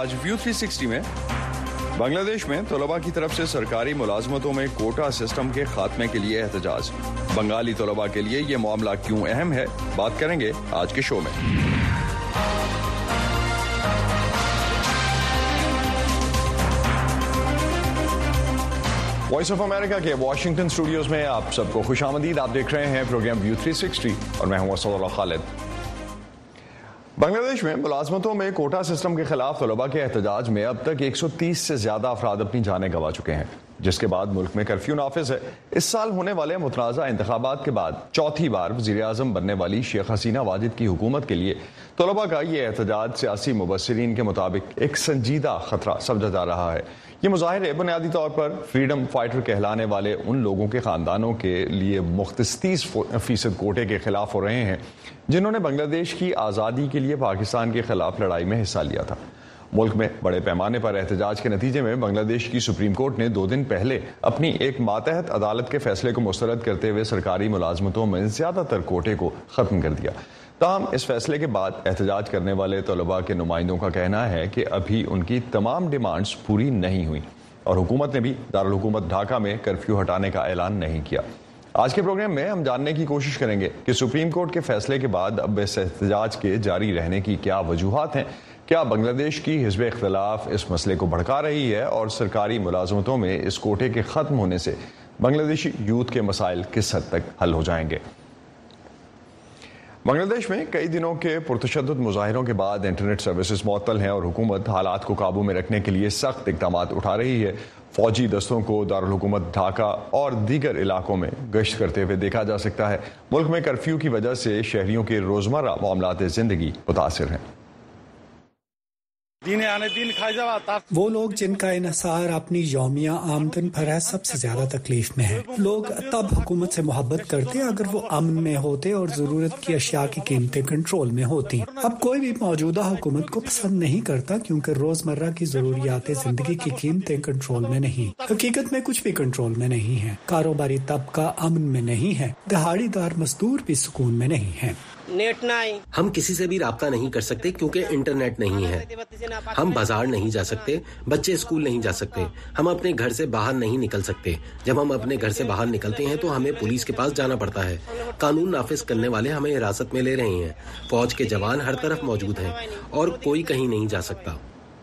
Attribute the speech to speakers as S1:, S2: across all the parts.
S1: آج ویو 360 میں بنگلہ دیش میں طلباء کی طرف سے سرکاری ملازمتوں میں کوٹا سسٹم کے خاتمے کے لیے احتجاج. بنگالی طلباء کے لیے یہ معاملہ کیوں اہم ہے، بات کریں گے آج کے شو میں. وائس آف امریکہ کے واشنگٹن اسٹوڈیوز میں آپ سب کو خوش آمدید. آپ دیکھ رہے ہیں پروگرام ویو 360 اور میں ہوں اسد اللہ خالد. بنگلہ دیش میں ملازمتوں میں کوٹا سسٹم کے خلاف طلباء کے احتجاج میں اب تک 130 سے زیادہ افراد اپنی جانیں گنوا چکے ہیں، جس کے بعد ملک میں کرفیو نافذ ہے. اس سال ہونے والے متنازع انتخابات کے بعد چوتھی بار وزیر اعظم بننے والی شیخ حسینہ واجد کی حکومت کے لیے طلباء کا یہ احتجاج سیاسی مبصرین کے مطابق ایک سنجیدہ خطرہ سمجھا جا رہا ہے. یہ مظاہرے بنیادی طور پر فریڈم فائٹر کہلانے والے ان لوگوں کے خاندانوں کے لیے مختص 30% کوٹے کے خلاف ہو رہے ہیں جنہوں نے بنگلہ دیش کی آزادی کے لیے پاکستان کے خلاف لڑائی میں حصہ لیا تھا. ملک میں بڑے پیمانے پر احتجاج کے نتیجے میں بنگلہ دیش کی سپریم کورٹ نے 2 دن پہلے اپنی ایک ماتحت عدالت کے فیصلے کو مسترد کرتے ہوئے سرکاری ملازمتوں میں زیادہ تر کوٹے کو ختم کر دیا. تاہم اس فیصلے کے بعد احتجاج کرنے والے طلباء کے نمائندوں کا کہنا ہے کہ ابھی ان کی تمام ڈیمانڈز پوری نہیں ہوئی اور حکومت نے بھی دارالحکومت ڈھاکہ میں کرفیو ہٹانے کا اعلان نہیں کیا. آج کے پروگرام میں ہم جاننے کی کوشش کریں گے کہ سپریم کورٹ کے فیصلے کے بعد اب اس احتجاج کے جاری رہنے کی کیا وجوہات ہیں. کیا بنگلہ دیش کی حزب اختلاف اس مسئلے کو بھڑکا رہی ہے اور سرکاری ملازمتوں میں اس کوٹے کے ختم ہونے سے بنگلہ دیشی یوتھ کے مسائل کس حد تک حل ہو جائیں گے. بنگلہ دیش میں کئی دنوں کے پرتشدد مظاہروں کے بعد انٹرنیٹ سروسز معطل ہیں اور حکومت حالات کو قابو میں رکھنے کے لیے سخت اقدامات اٹھا رہی ہے. فوجی دستوں کو دارالحکومت ڈھاکہ اور دیگر علاقوں میں گشت کرتے ہوئے دیکھا جا سکتا ہے. ملک میں کرفیو کی وجہ سے شہریوں کے روزمرہ معاملات زندگی متاثر ہیں.
S2: وہ لوگ جن کا انحصار اپنی یومیہ آمدن پر ہے سب سے زیادہ تکلیف میں ہے. لوگ تب حکومت سے محبت کرتے اگر وہ امن میں ہوتے اور ضرورت کی اشیاء کی قیمتیں کنٹرول میں ہوتی. اب کوئی بھی موجودہ حکومت کو پسند نہیں کرتا کیونکہ روزمرہ کی ضروریات زندگی کی قیمتیں کنٹرول میں نہیں. حقیقت میں کچھ بھی کنٹرول میں نہیں ہے. کاروباری طبقہ امن میں نہیں ہے. دہاڑی دار مزدور بھی سکون میں نہیں ہے.
S3: نیٹ نہیں، ہم کسی سے بھی رابطہ نہیں کر سکتے کیونکہ انٹرنیٹ نہیں ہے. ہم بازار نہیں جا سکتے، بچے اسکول نہیں جا سکتے، ہم اپنے گھر سے باہر نہیں نکل سکتے. جب ہم اپنے گھر سے باہر نکلتے ہیں تو ہمیں پولیس کے پاس جانا پڑتا ہے. قانون نافذ کرنے والے ہمیں حراست میں لے رہے ہیں. فوج کے جوان ہر طرف موجود ہیں اور کوئی کہیں نہیں جا سکتا.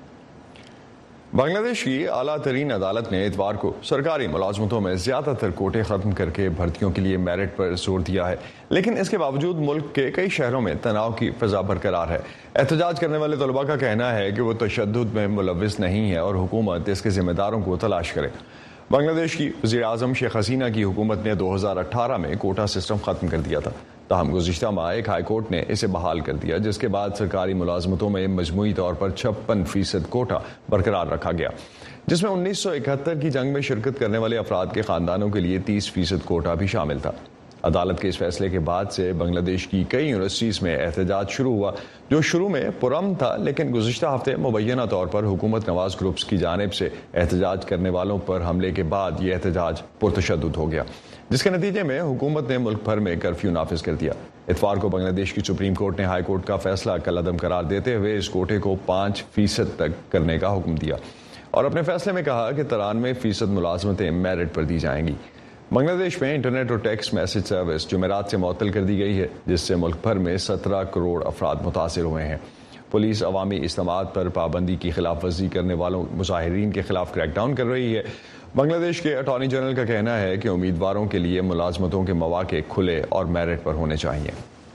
S1: بنگلہ دیش کی اعلیٰ ترین عدالت نے اتوار کو سرکاری ملازمتوں میں زیادہ تر کوٹے ختم کر کے بھرتیوں کے لیے میرٹ پر زور دیا ہے، لیکن اس کے باوجود ملک کے کئی شہروں میں تناؤ کی فضا برقرار ہے. احتجاج کرنے والے طلباء کا کہنا ہے کہ وہ تشدد میں ملوث نہیں ہے اور حکومت اس کے ذمہ داروں کو تلاش کرے. بنگلہ دیش کی وزیر اعظم شیخ حسینہ کی حکومت نے 2018 میں کوٹا سسٹم ختم کر دیا تھا. تاہم گزشتہ ماہ ایک ہائی کورٹ نے اسے بحال کر دیا، جس کے بعد سرکاری ملازمتوں میں مجموعی طور پر 56% کوٹا برقرار رکھا گیا، جس میں 1971 کی جنگ میں شرکت کرنے والے افراد کے خاندانوں کے لیے 30% کوٹا بھی شامل تھا. عدالت کے اس فیصلے کے بعد سے بنگلہ دیش کی کئی یونیورسٹیز میں احتجاج شروع ہوا، جو شروع میں پرامن تھا لیکن گزشتہ ہفتے مبینہ طور پر حکومت نواز گروپس کی جانب سے احتجاج کرنے والوں پر حملے کے بعد یہ احتجاج پرتشدد ہو گیا، جس کے نتیجے میں حکومت نے ملک بھر میں کرفیو نافذ کر دیا. اتوار کو بنگلہ دیش کی سپریم کورٹ نے ہائی کورٹ کا فیصلہ کالعدم قرار دیتے ہوئے اس کوٹے کو 5% تک کرنے کا حکم دیا اور اپنے فیصلے میں کہا کہ 93% ملازمتیں میرٹ پر دی جائیں گی. بنگلہ دیش میں انٹرنیٹ اور ٹیکسٹ میسج سروس جمعرات سے معطل کر دی گئی ہے، جس سے ملک بھر میں 17 کروڑ افراد متاثر ہوئے ہیں. پولیس عوامی اجتماعات پر پابندی کی خلاف ورزی کرنے والوں مظاہرین کے خلاف کریک ڈاؤن کر رہی ہے. بنگلہ دیش کے اٹارنی جنرل کا کہنا ہے کہ امیدواروں کے لیے ملازمتوں کے مواقع کھلے اور میرٹ پر ہونے چاہیے.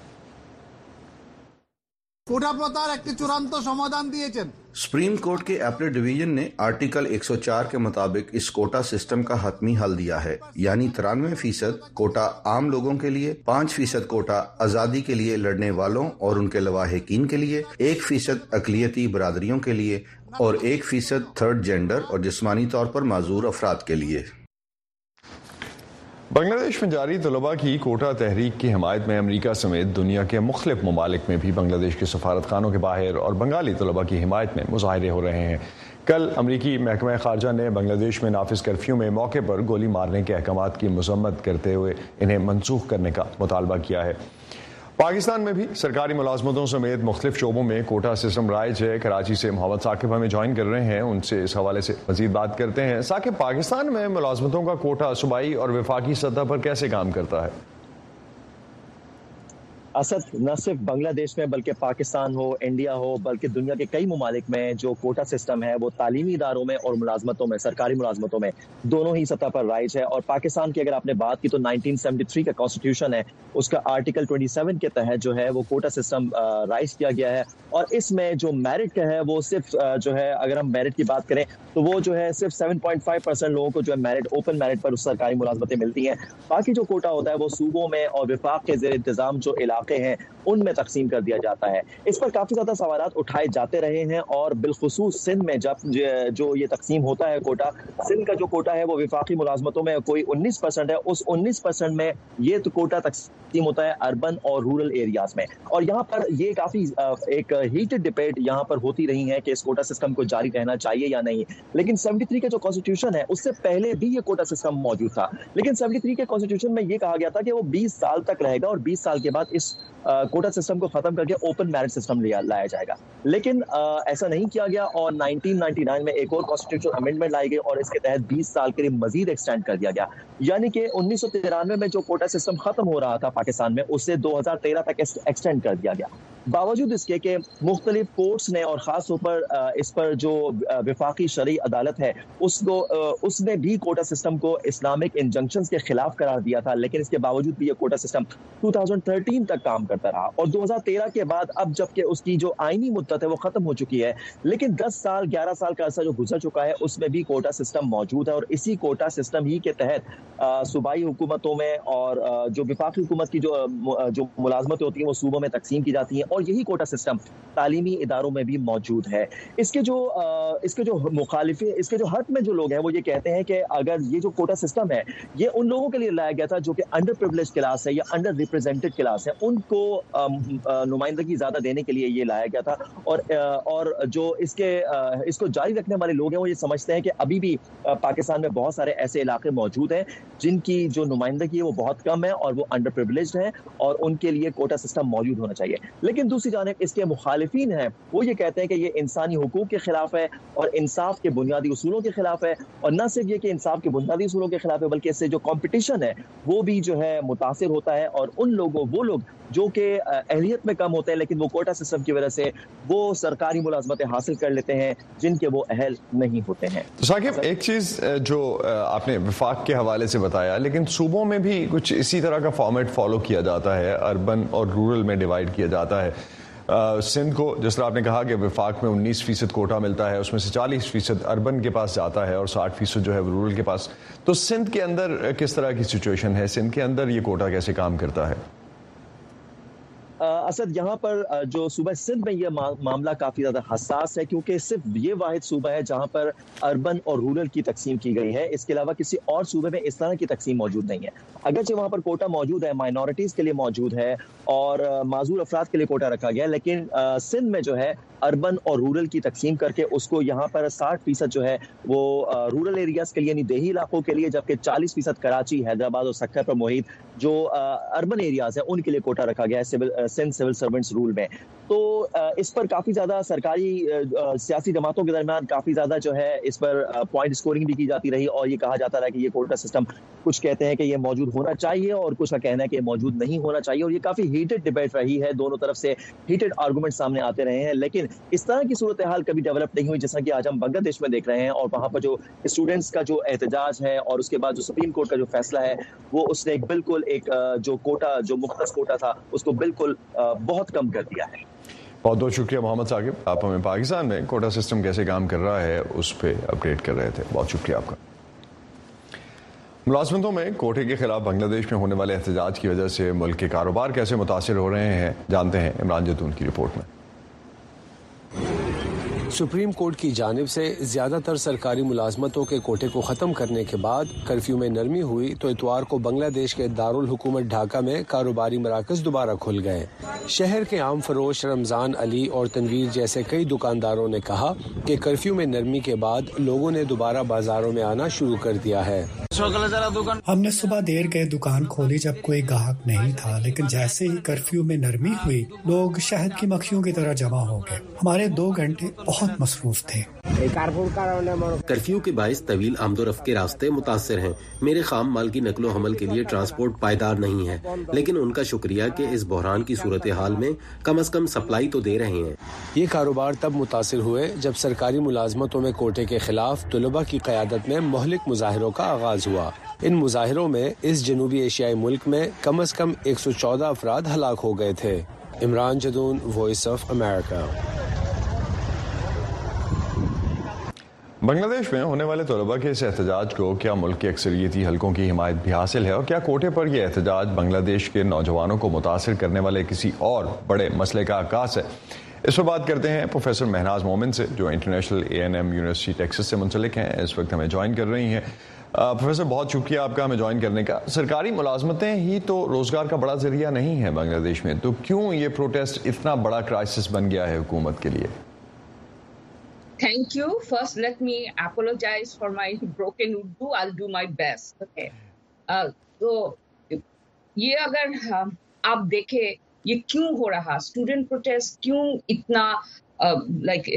S4: سپریم کورٹ کے ایپلیٹ ڈویژن نے آرٹیکل 104 کے مطابق اس کوٹا سسٹم کا حتمی حل دیا ہے، یعنی 93% کوٹا عام لوگوں کے لیے، 5% کوٹا آزادی کے لیے لڑنے والوں اور ان کے لواحقین کے لیے، 1% اقلیتی برادریوں کے لیے اور 1% تھرڈ جینڈر اور جسمانی طور پر معذور افراد کے لیے.
S1: بنگلہ دیش میں جاری طلباء کی کوٹا تحریک کی حمایت میں امریکہ سمیت دنیا کے مختلف ممالک میں بھی بنگلہ دیش کے سفارت خانوں کے باہر اور بنگالی طلباء کی حمایت میں مظاہرے ہو رہے ہیں. کل امریکی محکمہ خارجہ نے بنگلہ دیش میں نافذ کرفیو میں موقع پر گولی مارنے کے احکامات کی مذمت کرتے ہوئے انہیں منسوخ کرنے کا مطالبہ کیا ہے. پاکستان میں بھی سرکاری ملازمتوں سمیت مختلف شعبوں میں کوٹا سسٹم رائج ہے. کراچی سے محمد ثاقب ہمیں جوائن کر رہے ہیں, ان سے اس حوالے سے مزید بات کرتے ہیں. ثاقب, پاکستان میں ملازمتوں کا کوٹا صوبائی اور وفاقی سطح پر کیسے کام کرتا ہے؟
S5: اسد, نہ صرف بنگلہ دیش میں بلکہ پاکستان ہو, انڈیا ہو, بلکہ دنیا کے کئی ممالک میں جو کوٹا سسٹم ہے وہ تعلیمی اداروں میں اور ملازمتوں میں, سرکاری ملازمتوں میں دونوں ہی سطح پر رائج ہے. اور پاکستان کی اگر آپ نے بات کی تو 1973 کا کانسٹیٹیوشن ہے, اس کا آرٹیکل 27 کے تحت جو ہے وہ کوٹا سسٹم رائج کیا گیا ہے. اور اس میں جو میرٹ کا ہے وہ صرف جو ہے, اگر ہم میرٹ کی بات کریں تو وہ جو ہے صرف 7.5% لوگوں کو جو ہے میرٹ, اوپن میرٹ پر سرکاری ملازمتیں ملتی ہیں. باقی جو کوٹا ہوتا ہے وہ صوبوں میں اور وفاق کے زیر انتظام جو علاقے ہیں ان میں تقسیم کر دیا جاتا ہے. اس پر کافی زیادہ سوالات اٹھائے جاتے رہے ہیں, اور بالخصوص سندھ میں جب جو یہ تقسیم ہوتا ہے کوٹا, سندھ کا جو کوٹا ہے وہ وفاقی ملازمتوں میں کوئی 19% ہے. اس 19% میں یہ تو کوٹا تقسیم ہوتا ہے اربن اور رورل ایریاز میں. اور یہاں پر یہ کافی ایک ہیٹڈ ڈبیٹ یہاں پر ہوتی رہی ہے کہ اس کوٹا سسٹم کو جاری رہنا چاہیے یا نہیں. لیکن 73 کا جو کانسٹیٹیوشن ہے اس سے پہلے بھی یہ کوٹا سسٹم موجود تھا, لیکن 73 کے کانسٹیٹیوشن میں یہ کہا گیا تھا کہ وہ 20 سال تک رہے گا اور 20 سال کے بعد اس کوٹا سسٹم کو ختم کر کے اوپن میرٹ سسٹم لایا جائے گا. لیکن ایسا نہیں کیا گیا, اور 1999 میں ایک اور کانسٹیٹیوشن امینڈمنٹ لائی گئی اور اس کے تحت 20 سال کے لیے مزید ایکسٹینڈ کر دیا گیا. یعنی کہ 1993 میں جو کوٹا سسٹم ختم ہو رہا تھا پاکستان میں, اسے 2013 تک ایکسٹینڈ کر دیا گیا. باوجود اس کے کہ مختلف کورٹس نے اور خاص طور پر اس پر جو وفاقی شرعی عدالت ہے اس نے بھی کوٹا سسٹم کو اسلامک انجنکشنز کے خلاف قرار دیا تھا, لیکن اس کے باوجود بھی یہ کوٹا سسٹم 2013 تک کام کرتا رہا. اور 2013 کے بعد اب جبکہ اس کی جو آئینی مدت ہے وہ ختم ہو چکی ہے, لیکن 10 سال 11 سال کا عرصہ جو گزر چکا ہے اس میں بھی کوٹا سسٹم موجود ہے. اور اسی کوٹا سسٹم ہی کے تحت صوبائی حکومتوں میں اور جو وفاقی حکومت کی جو ملازمتیں ہوتی ہیں وہ صوبوں میں تقسیم کی جاتی ہیں, اور یہی کوٹا سسٹم تعلیمی اداروں میں بھی موجود ہے. اس کے جو مخالف, اس کے جو حق میں جو لوگ ہیں وہ یہ کہتے ہیں کہ اگر یہ جو کوٹا سسٹم ہے یہ ان لوگوں کے لیے لایا گیا تھا جو کہ انڈر پریویلیج کلاس ہے یا انڈر ریپرزینٹڈ کلاس ہے, ان کو نمائندگی زیادہ دینے کے لیے یہ لایا گیا تھا. اور جو اس کو جاری رکھنے والے لوگ ہیں وہ یہ سمجھتے ہیں کہ ابھی بھی پاکستان میں بہت سارے ایسے علاقے موجود ہیں جن کی جو نمائندگی ہے وہ بہت کم ہے اور وہ انڈر پریویلیجڈ ہیں, اور ان کے لیے کوٹا سسٹم موجود ہونا چاہیے. لیکن دوسری جانب اس کے مخالفین ہیں وہ یہ کہتے ہیں کہ یہ انسانی حقوق کے خلاف ہے اور انصاف کے بنیادی اصولوں کے خلاف ہے. اور نہ صرف یہ کہ انصاف کے بنیادی اصولوں کے خلاف ہے بلکہ اس سے جو کمپٹیشن ہے وہ بھی جو ہے متاثر ہوتا ہے, اور وہ لوگ جو کہ اہلیت میں کم ہوتے ہیں لیکن وہ کوٹا سسٹم کی وجہ سے وہ سرکاری ملازمتیں حاصل کر لیتے ہیں جن کے وہ اہل نہیں ہوتے ہیں.
S1: تو ثاقب, ایک چیز جو آپ نے وفاق کے حوالے سے بتایا, لیکن صوبوں میں بھی کچھ اسی طرح کا فارمیٹ فالو کیا جاتا ہے, اربن اور رورل میں ڈیوائیڈ کیا جاتا ہے. سندھ کو جس طرح آپ نے کہا کہ وفاق میں 19% کوٹا ملتا ہے, اس میں سے 40% اربن کے پاس جاتا ہے اور 60% جو ہے رورل کے پاس. تو سندھ کے اندر کس طرح کی سچویشن ہے, سندھ کے اندر یہ کوٹا کیسے کام کرتا ہے؟
S5: اسد, یہاں پر جو صوبہ سندھ میں یہ معاملہ کافی زیادہ حساس ہے کیونکہ صرف یہ واحد صوبہ ہے جہاں پر اربن اور رورل کی تقسیم کی گئی ہے. اس کے علاوہ کسی اور صوبے میں اس طرح کی تقسیم موجود نہیں ہے. اگرچہ وہاں پر کوٹا موجود ہے, مائنورٹیز کے لیے موجود ہے اور معذور افراد کے لیے کوٹا رکھا گیا ہے, لیکن سندھ میں جو ہے اربن اور رورل کی تقسیم کر کے اس کو یہاں پر 60% جو ہے وہ رورل ایریاز کے لیے یعنی دیہی علاقوں کے لیے, جبکہ 40% کراچی, حیدرآباد اور سکھر پر محیط جو اربن ایریاز ہیں ان کے لیے کوٹا رکھا گیا ہے سندھ سول سرونٹس رول میں. تو اس پر کافی زیادہ سرکاری سیاسی جماعتوں کے درمیان کافی زیادہ جو ہے اس پر پوائنٹ سکورنگ بھی کی جاتی رہی, اور یہ کہا جاتا رہا کہ یہ کوٹا سسٹم, کچھ کہتے ہیں کہ یہ موجود ہونا چاہیے اور کچھ کا کہنا ہے کہ موجود نہیں ہونا چاہیے. اور یہ کافی ہیٹڈ ڈیبیٹ رہی ہے, دونوں طرف سے ہیٹڈ آرگومنٹ سامنے آتے رہے ہیں, لیکن اس طرح کی صورتحال کبھی ڈیولپ نہیں ہوئی جیسا کہ آج ہم بنگلہ دیش میں دیکھ رہے ہیں. اور وہاں پر جو اسٹوڈنٹس کا جو احتجاج ہے اور اس کے بعد جو سپریم کورٹ کا جو فیصلہ ہے وہ اس نے بالکل ایک جو کوٹا, جو مختص کوٹا تھا, اس کو بالکل بہت کم کر دیا ہے.
S1: بہت بہت شکریہ محمد ثاقب, آپ ہمیں پاکستان میں کوٹا سسٹم کیسے کام کر رہا ہے اس پہ اپڈیٹ کر رہے تھے. بہت شکریہ آپ کا. ملازمتوں میں کوٹے کے خلاف بنگلہ دیش میں ہونے والے احتجاج کی وجہ سے ملک کے کاروبار کیسے متاثر ہو رہے ہیں, جانتے ہیں عمران جتون کی رپورٹ میں.
S6: سپریم کورٹ کی جانب سے زیادہ تر سرکاری ملازمتوں کے کوٹے کو ختم کرنے کے بعد کرفیو میں نرمی ہوئی تو اتوار کو بنگلہ دیش کے دارالحکومت ڈھاکہ میں کاروباری مراکز دوبارہ کھل گئے۔ شہر کے عام فروش رمضان علی اور تنویر جیسے کئی دکانداروں نے کہا کہ کرفیو میں نرمی کے بعد لوگوں نے دوبارہ بازاروں میں آنا شروع کر دیا ہے۔
S2: ہم نے صبح دیر گئے دکان کھولی جب کوئی گاہک نہیں تھا، لیکن جیسے ہی کرفیو میں نرمی ہوئی لوگ شہد کی مکھیوں کی طرح جمع ہو گئے۔ ہمارے 2 گھنٹے بہت مصروف تھے۔
S3: کرفیو کے باعث طویل آمد و رفت کے راستے متاثر ہیں۔ میرے خام مال کی نقل و حمل کے لیے ٹرانسپورٹ پائیدار نہیں ہے، لیکن ان کا شکریہ کہ اس بحران کی صورتحال میں کم از کم سپلائی تو دے رہے ہیں۔
S6: یہ کاروبار تب متاثر ہوئے جب سرکاری ملازمتوں میں کوٹے کے خلاف طلباء کی قیادت میں مہلک مظاہروں کا آغاز ہوا۔ ان مظاہروں میں اس جنوبی ایشیائی ملک میں کم از کم 114 افراد ہلاک ہو گئے تھے۔ عمران جدون، وائس آف امریکہ۔
S1: بنگلہ دیش میں ہونے والے طلباء کے اس احتجاج کو کیا ملک کے اکثریتی حلقوں کی حمایت بھی حاصل ہے، اور کیا کوٹے پر یہ احتجاج بنگلہ دیش کے نوجوانوں کو متاثر کرنے والے کسی اور بڑے مسئلے کا عکاس ہے؟ اس پر بات کرتے ہیں پروفیسر مہناز مومن سے، جو انٹرنیشنل ANM یونیورسٹی ٹیکساس سے منسلک ہیں، اس وقت ہمیں جوائن کر رہی ہیں۔ پروفیسر، بہت شکریہ آپ کا ہمیں جوائن کرنے کا۔ سرکاری ملازمتیں ہی تو روزگار کا بڑا ذریعہ نہیں ہے بنگلہ دیش میں، تو کیوں یہ پروٹیسٹ اتنا بڑا کرائسس بن گیا ہے حکومت کے لیے؟
S7: Thank you. First, let me apologize for my broken Urdu. I'll do my best. Okay. تو یہ اگر آپ دیکھیں یہ کیوں ہو رہا، اسٹوڈنٹ پروٹیسٹ کیوں اتنا لائک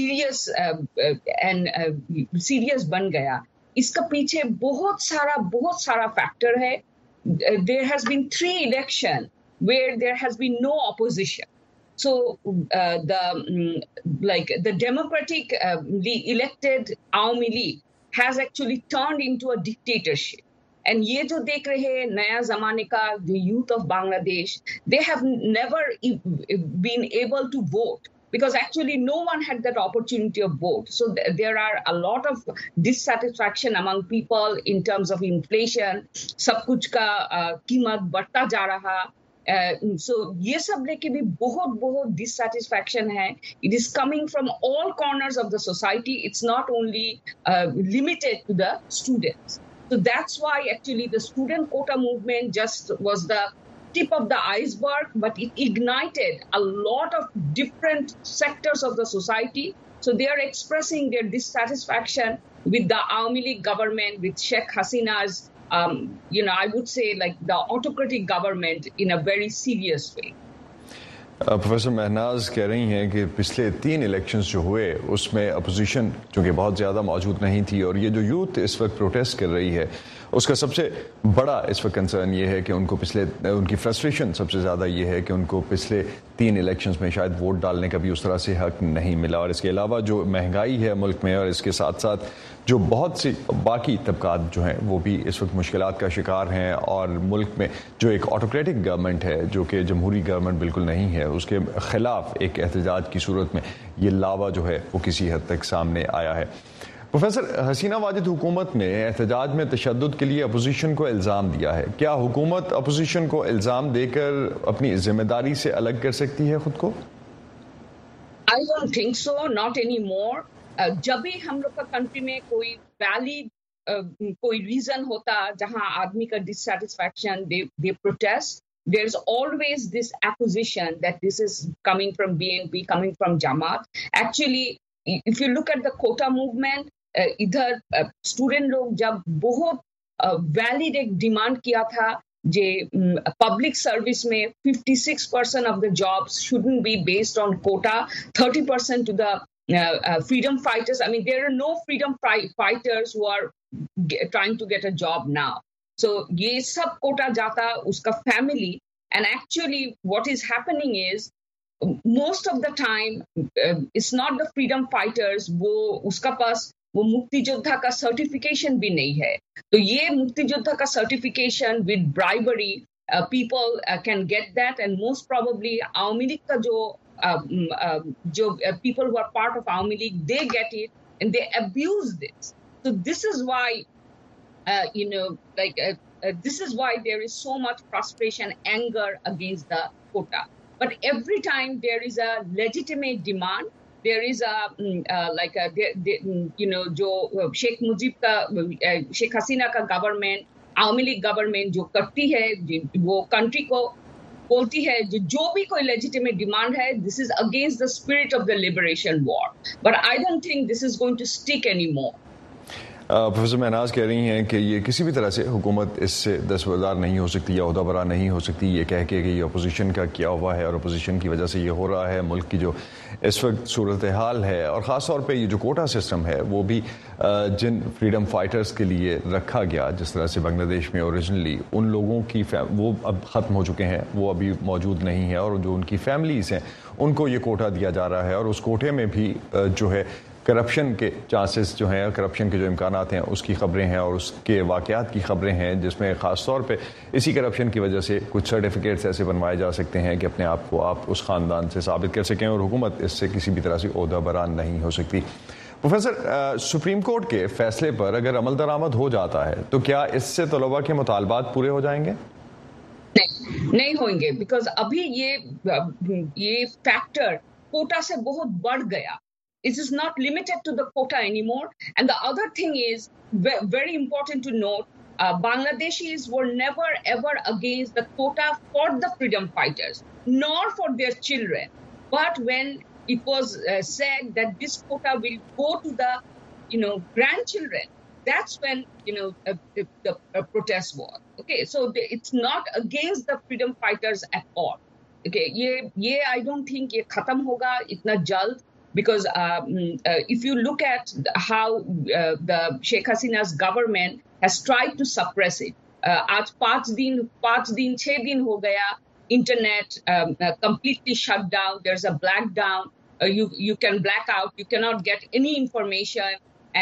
S7: سیریس بن گیا، اس کا پیچھے بہت سارا فیکٹر ہے۔ There has been 3 elections where there has been no opposition. So the democratically elected Awami League has actually turned into a dictatorship. And یہ جو دیکھ رہے ہیں نیا زمانے کا the youth of Bangladesh, they have never been able to vote because actually no one had that opportunity of vote. So there are a lot of dissatisfaction among people in terms of inflation. سب کچھ کا قیمت بڑھتا جا رہا۔ So یہ سب لے کے بھی بہت dissatisfaction ہے۔ It is coming from all corners of the society. It's not only limited to the students. So that's why actually the student quota movement just was the tip of the iceberg, but it ignited a lot of different sectors of the society. So they are expressing their dissatisfaction with the Awami League government, with Sheikh Hasina's I would say like the autocratic government in a very serious way.
S1: پروفیسر مہناز کہہ رہی ہیں کہ پچھلے 3 الیکشنز جو ہوئے اس میں اپوزیشن چونکہ بہت زیادہ موجود نہیں تھی، اور یہ جو یوتھ اس وقت پروٹیسٹ کر رہی ہے اس کا سب سے بڑا اس وقت کنسرن یہ ہے کہ ان کی فرسٹریشن سب سے زیادہ یہ ہے کہ ان کو پچھلے 3 الیکشنز میں شاید ووٹ ڈالنے کا بھی اس طرح سے حق نہیں ملا، اور اس کے علاوہ جو مہنگائی ہے ملک میں، اور اس کے ساتھ ساتھ جو بہت سی باقی طبقات جو ہیں وہ بھی اس وقت مشکلات کا شکار ہیں، اور ملک میں جو ایک آٹوکریٹک گورنمنٹ ہے جو کہ جمہوری گورنمنٹ بالکل نہیں ہے، اس کے خلاف ایک احتجاج کی صورت میں یہ لاوا جو ہے وہ کسی حد تک سامنے آیا ہے۔ پروفیسر، حسینہ واجد حکومت نے احتجاج میں تشدد کے لیے اپوزیشن کو الزام دیا ہے، کیا حکومت اپوزیشن کو الزام دے کر اپنی ذمہ داری سے الگ کر سکتی ہے خود کو؟
S7: I don't think so, not anymore. جب بھی ہم لوگ کا کنٹری میں کوئی ویلڈ کوئی ریزن ہوتا جہاں آدمی کا ڈسسیٹسفیکشن they protest, there's always this accusation that this is coming from BNP, coming from Jamaat. Actually, if you look at the quota movement, ادھر اسٹوڈنٹ لوگ جب بہت ویلڈ ایک ڈیمانڈ کیا تھا کہ پبلک سروس میں 56% آف دا جابس shouldn't be based on quota, 30% to the freedom fighters. I mean, there are no freedom fighters who are trying to get a job now. So یہ سب کوٹا جاتا اس کا فیملی. And actually what is happening is most of the time it's not the freedom fighters, وہ اس کا پاس وہ مکتی جودھا کا سرٹیفکیشن بھی نہیں ہے. تو یہ مکتی جودھا کا سرٹیفکیشن with bribery people can get that, and most probably عوامی لیگ کا جو people who are part of Awami League, they get it and they abuse this. So this is why this is why there is so much frustration, anger against the quota. But every time there is a legitimate demand, there is जो शेख मुजीब का शेख हसीना का गवर्नमेंट Awami league government जो करती है वो कंट्री को बोलती है जो भी कोई लेजिटिमेट डिमांड है this is against the spirit of the liberation war but I don't think this is going to stick any more.
S1: Professor Mahnaz कह रही हैं कि ये किसी भी तरह से हुकूमत इससे दस्तबरदार नहीं हो सकती या ओहदाबरा नहीं हो सकती, ये कह के कि ये अपोजिशन का किया हुआ है और अपोजिशन की वजह से ये हो रहा है। मुल्क की जो इस वक्त सूरत हाल है और ख़ास तौर पे ये जो कोटा सिस्टम है वो भी जिन फ्रीडम फाइटर्स के लिए रखा गया, जिस तरह से बांग्लादेश में ओरिजिनली उन लोगों की वो अब ख़त्म हो चुके हैं, वो अभी मौजूद नहीं है और जो उनकी फैमिलीज़ हैं उनको ये कोटा दिया जा रहा है और उस कोटे में भी जो है करप्शन के चांसेस जो हैं, करप्शन के जो इम्कानात हैं उसकी ख़बरें हैं और उसके वाक़यात की ख़बरें हैं जिसमें ख़ास तौर पे इसी करप्शन की वजह से कुछ सर्टिफिकेट्स ऐसे बनवाए जा सकते हैं कि अपने आप को आप उस ख़ानदान से साबित कर सकें और हुकूमत इससे किसी भी तरह से ओहदा बरान नहीं हो सकती। प्रोफेसर, सुप्रीम कोर्ट के फैसले पर अगर अमल दरामद हो जाता है तो क्या इससे तलबा के मुतालबात पूरे हो जाएंगे?
S7: नहीं होंगे, बिकॉज अभी ये फैक्टर कोटा से बहुत बढ़ गया। It is not limited to the quota anymore. And the other thing is very important to note, Bangladeshis were never ever against the quota for the freedom fighters, nor for their children. But when it was said that this quota will go to the, grandchildren, that's when, the protest was. Okay, so it's not against the freedom fighters at all. Okay, ye I don't think ye khatam hoga itna jald. Because if you look at how the Sheikh Hasina's government has tried to suppress it, आज 5 दिन 6 दिन हो गया, internet completely shut down. There's a black down. You can black out. You cannot get any information,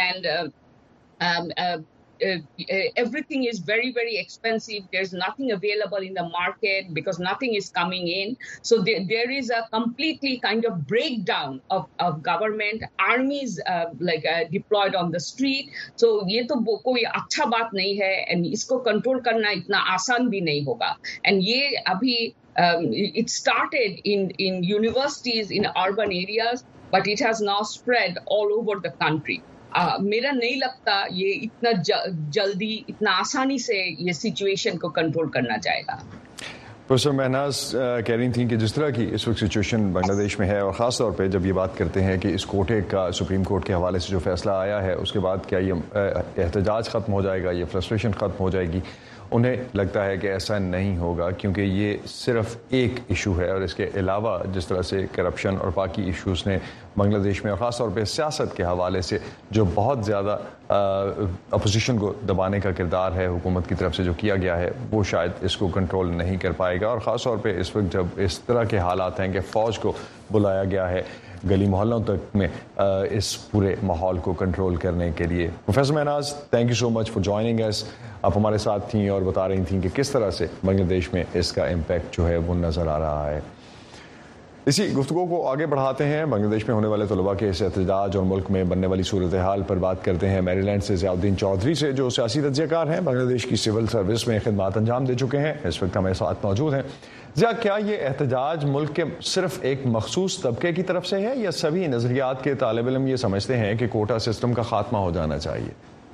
S7: and everything is very, very expensive. There's nothing available in the market because nothing is coming in. So there is a completely kind of breakdown of government. Armies deployed on the street. So ये तो कोई अच्छा बात नहीं है, and इसको control करना इतना आसान भी नहीं होगा. And ये अभी it started in universities in urban areas, but it has now spread all over the country. मेरा नहीं लगता ये इतना जल्दी इतना आसानी से ये सिचुएशन को कंट्रोल करना जाएगा।
S1: प्रोफेसर महनाज कह रही थी कि जिस तरह की इस वक्त सिचुएशन बांग्लादेश में है और ख़ास तौर पे जब ये बात करते हैं कि इस कोटे का सुप्रीम कोर्ट के हवाले से जो फैसला आया है उसके बाद क्या ये एहतजाज ख़त्म हो जाएगा, ये फ्रस्ट्रेशन ख़त्म हो जाएगी, उन्हें लगता है कि ऐसा नहीं होगा क्योंकि ये सिर्फ एक इशू है और इसके अलावा जिस तरह से करप्शन और बाकी इश्यूज़ ने बांग्लादेश में और ख़ास तौर पे सियासत के हवाले से जो बहुत ज़्यादा अपोजिशन को दबाने का किरदार है हुकूमत की तरफ से जो किया गया है वो शायद इसको कंट्रोल नहीं कर पाएगा। और ख़ास तौर पे इस वक्त जब इस तरह के हालात हैं कि फ़ौज को बुलाया गया है गली मोहल्लों तक में इस पूरे माहौल को कंट्रोल करने के लिए। Professor Mahnaz, thank you so much for joining us. आप हमारे साथ थी और बता रही थी कि किस तरह से बांग्लादेश में इसका इम्पैक्ट जो है वो नज़र आ रहा है। इसी गुफ्तगू को आगे बढ़ाते हैं, बांग्लादेश में होने वाले तलबा के इस एहतजाज और मुल्क में बनने वाली सूरत हाल पर बात करते हैं मैरीलैंड से ज़ियाउद्दीन चौधरी से, जो सियासी तज्ज़ियाकार हैं, बांग्लादेश की सिविल सर्विस में खिदमत अंजाम दे चुके हैं, इस वक्त हमारे साथ मौजूद हैं। ज़िया, क्या ये एहतजाज मुल्क के सिर्फ एक मखसूस तबके की तरफ से है या सभी नज़रियात के तालिब इल्म ये समझते हैं कि कोटा सिस्टम का खात्मा हो जाना चाहिए?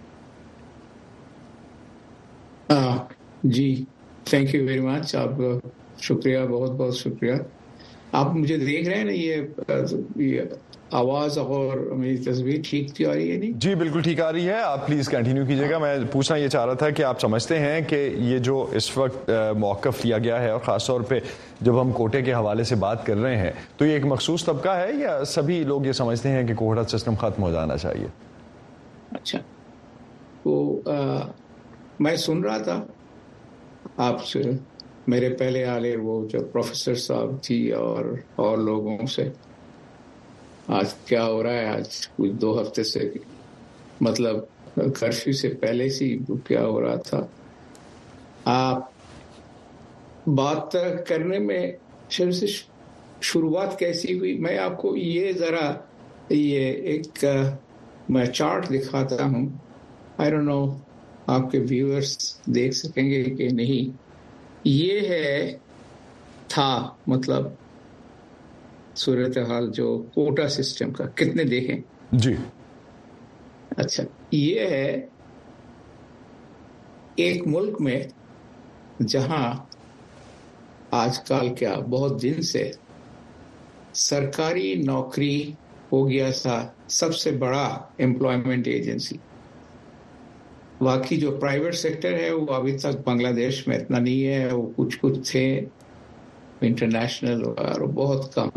S8: जी, थैंक यू वेरी मच। आप शुक्रिया, बहुत बहुत शुक्रिया। आप मुझे देख रहे हैं ना, ये आवाज़ और मेरी तस्वीर ठीक आ रही है? नहीं
S1: जी, बिल्कुल ठीक आ रही है। आप प्लीज़ कंटिन्यू कीजिएगा। मैं पूछना ये चाह रहा था कि आप समझते हैं कि ये जो इस वक्त मौक़िफ़ लिया गया है और ख़ास तौर पे जब हम कोटे के हवाले से बात कर रहे हैं तो ये एक मखसूस तबका है या सभी लोग ये समझते हैं कि कोटा सिस्टम ख़त्म हो जाना चाहिए?
S8: अच्छा, तो मैं सुन रहा था आपसे, मेरे पहले वाले वो जो प्रोफेसर साहब थी और लोगों से, आज क्या हो रहा है, आज कुछ 2 हफ्ते से, मतलब कर्फ्यू से पहले से क्या हो रहा था। आप बात करने में से शुरुआत कैसी हुई, मैं आपको ये एक मैं चार्ट दिखाता हूँ। आई डोंट नो आपके व्यूअर्स देख सकेंगे कि नहीं। ये था मतलब सूरत हाल जो कोटा सिस्टम का कितने देखें
S1: जी?
S8: अच्छा, ये है एक मुल्क में जहां आजकल क्या बहुत दिन से सरकारी नौकरी हो गया था सबसे बड़ा एम्प्लॉयमेंट एजेंसी। बाकी जो प्राइवेट सेक्टर है वो अभी तक बांग्लादेश में इतना नहीं है, वो कुछ कुछ थे इंटरनेशनल और बहुत कम।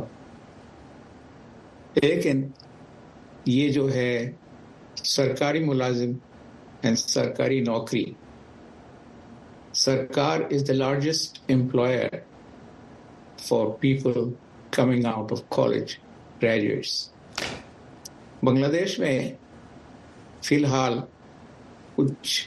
S8: लेकिन ये जो है सरकारी मुलाजिम एंड सरकारी नौकरी, सरकार is the largest employer for people coming out of college graduates. Bangladesh में फिलहाल कुछ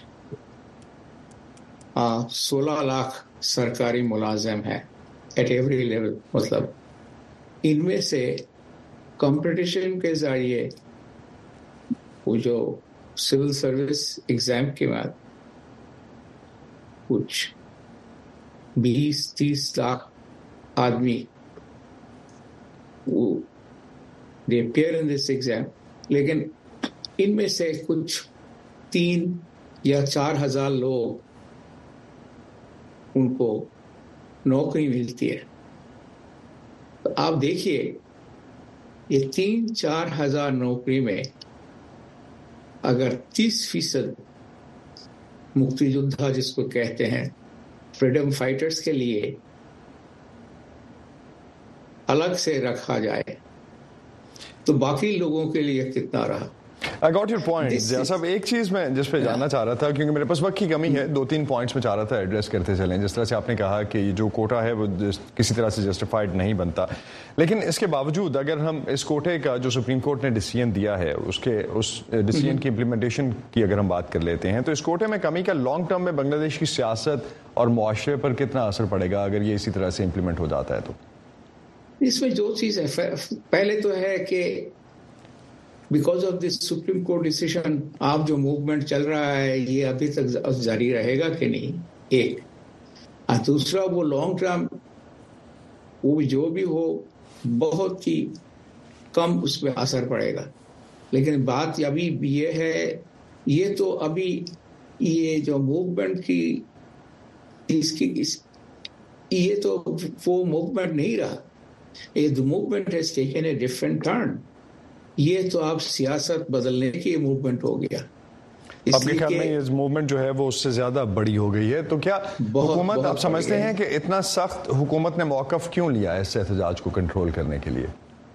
S8: 16 लाख सरकारी मुलाजिम है एट एवरी लेवल। मतलब इनमें से कंपटीशन के जरिए वो जो सिविल सर्विस एग्जाम के बाद कुछ 20-30 लाख आदमी वो they appear in this exam, लेकिन इनमें से कुछ 3 या 4 हजार लोग उनको नौकरी मिलती है। तो आप देखिए ये 3-4 हजार नौकरी में अगर 30% मुक्तियोद्धा जिसको कहते हैं फ्रीडम फाइटर्स के लिए अलग से रखा जाए तो बाकी लोगों के लिए कितना रहा।
S1: आई गॉट योर पॉइंट साहब। एक चीज मैं जिस पे जानना चाह रहा था, क्योंकि मेरे पास वक्त की कमी है, 2-3 पॉइंट्स में चाह रहा था एड्रेस करते चलें। जिस तरह से आपने कहा कि जो कोटा है वो किसी तरह से जस्टिफाइड नहीं बनता, लेकिन इसके बावजूद अगर हम इस कोटे का जो सुप्रीम कोर्ट ने डिसीजन दिया है उस डिसीजन की इम्प्लीमेंटेशन की अगर हम बात कर लेते हैं, तो इस कोटे में कमी का लॉन्ग टर्म में बांग्लादेश की सियासत और मुआशरे पर कितना असर पड़ेगा अगर ये इसी तरह से इम्प्लीमेंट हो जाता है? तो
S8: इसमें जो चीज है पहले तो है कि because of this supreme court decision आप जो मूवमेंट चल रहा है ये अभी तक जारी रहेगा कि नहीं, एक। और दूसरा वो लॉन्ग टर्म वो जो भी हो बहुत ही कम उस पर असर पड़ेगा। लेकिन बात अभी ये है, ये तो अभी ये जो मूवमेंट की ये तो वो मूवमेंट नहीं रहा, ये the movement has taken a different turn. ये तो आप सियासत बदलने की मूवमेंट हो गया।
S1: आपके ख्याल में ये मूवमेंट जो है वो उससे ज्यादा बड़ी हो गई है? तो क्या हुकूमत, आप समझते हैं कि इतना सख्त हुकूमत ने मौकफ क्यों लिया है इस एहतजाज को कंट्रोल करने के लिए?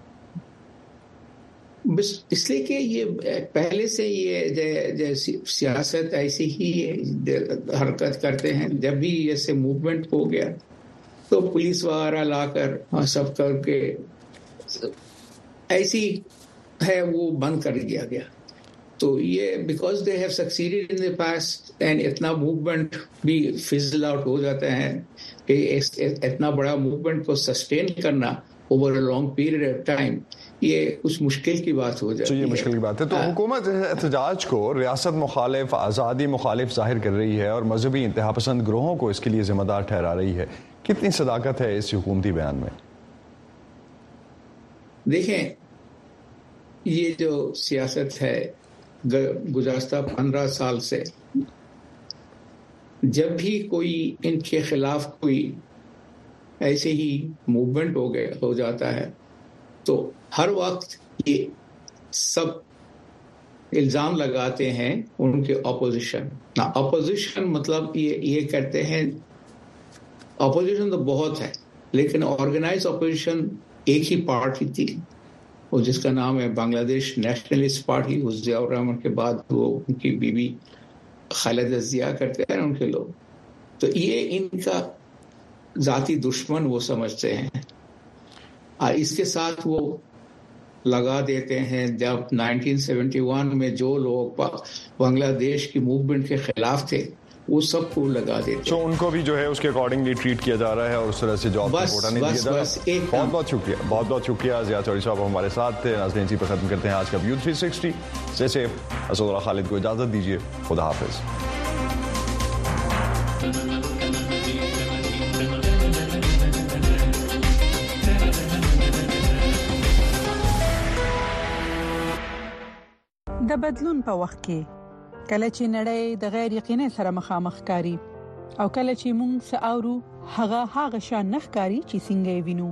S8: इसलिए कि ये पहले से ये सियासत ऐसी ही हरकत करते हैं। जब भी ऐसे मूवमेंट हो गया तो पुलिस वगैरह लाकर सब करके ऐसी है वो बंद कर दिया गया। तो ये because they have succeeded in the past and इतना मूवमेंट भी फिजल आउट हो जाता है कि इतना बड़ा मूवमेंट को सस्टेन करना over a long period of time ये कुछ मुश्किल की बात हो जाती है।
S1: ये मुश्किल की बात है। तो हुकूमत एहतजाज को रियासत मुखालिफ, आज़ादी मुखालिफ जाहिर कर रही है और मजहबी इंतहा पसंद ग्रोहों को इसके लिए जिम्मेदार ठहरा रही है। कितनी सदाकत है इस हुकूमती बयान में?
S8: देखें, ये जो सियासत है गुज़श्ता 15 साल से जब भी कोई इनके खिलाफ कोई ऐसे ही मूवमेंट हो जाता है तो हर वक्त ये सब इल्ज़ाम लगाते हैं उनके ऑपोजिशन ना। ऑपोजिशन मतलब ये कहते हैं, ऑपोजिशन तो बहुत है लेकिन ऑर्गेनाइज ऑपोजिशन एक ही पार्टी थी और जिसका नाम है बांग्लादेश नेशनलिस्ट पार्टी। उस ज़ियाउर रहमान के बाद वो उनकी बीवी खालिदा ज़िया करते हैं उनके लोग। तो ये इनका ज़ाती दुश्मन वो समझते हैं और इसके साथ वो लगा देते हैं। जब 1971 में जो लोग बांग्लादेश की मूवमेंट के खिलाफ थे वो सबको लगा देते हैं।
S1: तो उनको भी जो है उसके अकॉर्डिंगली ट्रीट किया जा रहा है और उस तरह से जॉब कोटा नहीं दिया जा रहा। बहुत शुक्रिया, बहुत शुक्रिया ज़िया चौधरी साहब हमारे साथ थे। नाज़रीन, इसी पर खत्म करते हैं आज का व्यू 360। जैसे असदुल्लाह खालिद को इजाज़त दीजिए। खुदा हाफिज़।
S9: د بدلون په وخت کې کله چې نړۍ د غیر یقیني سره مخامخ کاری او کله چې موږ ساورو هغه شان نخکاری چې څنګه وینو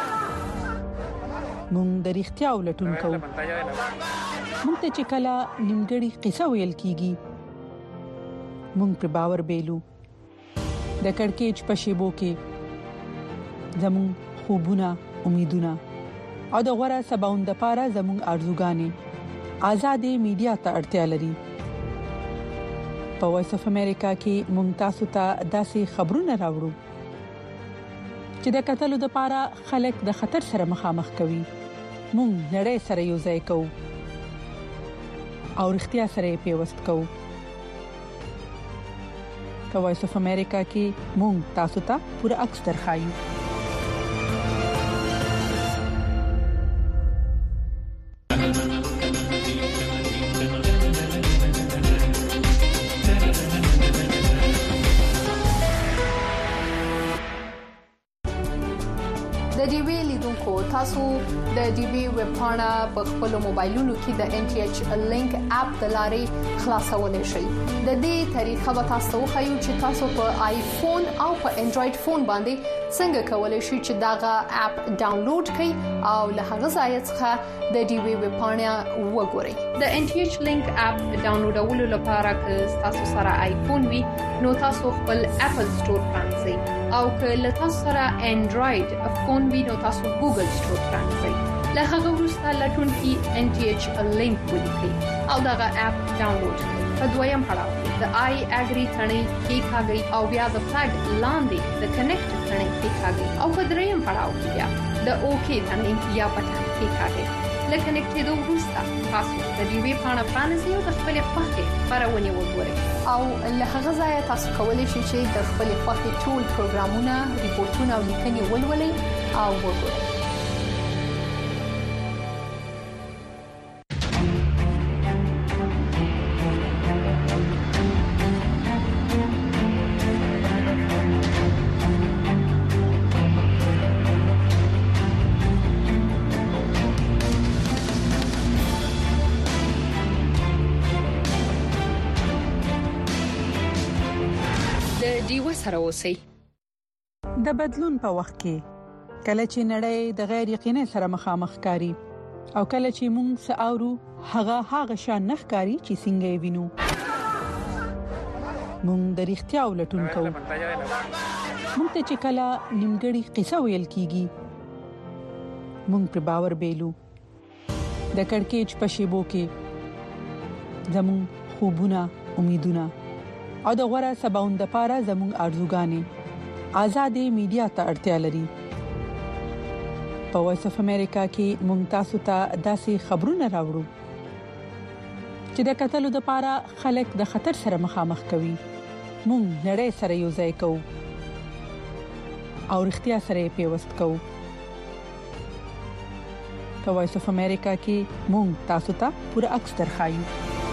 S9: موږ د اړتیا ولټون کوو موږ ته چې کله نیمګړی قصه ویل کیږي موږ په باور بیلو د کڑکېچ په شیبو کې زمون خوبونه امیدونه او د غوړه سباوند لپاره زمون ارزوګانې آزادې میډیا ته اړتیا لري په وایس اف امریکا کې ممتاز ته داسې خبرونه راوړو چې د قتل لپاره خلک د خطر سره مخامخ کوي مونږ نړۍ سره یو ځای کوو او اړتیا سره پیوست کوو په وایس اف امریکا کې مونږ تاسو ته پوره عکس درخایو
S10: تاسو د ډي بي ویب پاڼه په خپل موبایلونو کې د ان ټي ایچ لینک اپ د لارې خلاصولای شئ د دې طریقه به تاسو خو چې تاسو په آیفون او په انډراید فون باندې څنګه کولای شئ چې داغه اپ ډاونلوډ کړئ او له هغه ځای څخه د ډي بي ویب پاڼه وګورئ د ان ټي ایچ لینک اپ ډاونلوډولو لپاره که تاسو سره آیفون وي نو تاسو خپل اپل سٹور پرانځئ او که له تاسو سره انډراید فون وي نو تاسو ګوګل سٹور پرانځئ له هغه وروسته لټون کې ان ټي ایچ لینک ولیکئ او داغه اپ ډاونلوډ کړئ په دویم پړاو د آی اګری ثنې کې ښاګي او بیا د فلګ لاندې د کنیکټ ثنې کې ښاګي او په دریم پړاو کې بیا د اوکی ثنې یا پټن کې ښاګي لکه کنیکټېدو وروسته تاسو د دې وی پاڼه پرانځئ او د خپل خوښې خبرونه وګورئ او له هغه ځای تاسو کولی شئ چې د خپل خوښې ټول پروګرامونه ریپورتونه او لیکنې ولولئ او وګورئ
S9: سره اوسئ د بدلون په وخت کې کله چې نړۍ د غیر یقیني سره مخامخ کاری او کله چې موږ ساورو هغه شان نخکاری چې څنګه وینو موږ د اړتیا ولټون کوو موږ ته چې کله نیمګړی قصه ویل کیږي موږ په باور بیلو د کڑکېچ په شیبو کې زمون خوبونه امیدونه او د غوړه سباوند لپاره زموږ ارزوګانې آزادې میډیا ته اړتیا لري په وایس اف امریکا کې ممتاز ته داسې خبرونه راوړو چې د قتل لپاره خلک د خطر سره مخامخ کوي مونږ نړۍ سره یو ځای کوو او اړتیا سره پیوست کوو په وایس اف امریکا کې مونږ تاسو ته پوره عکس درخایو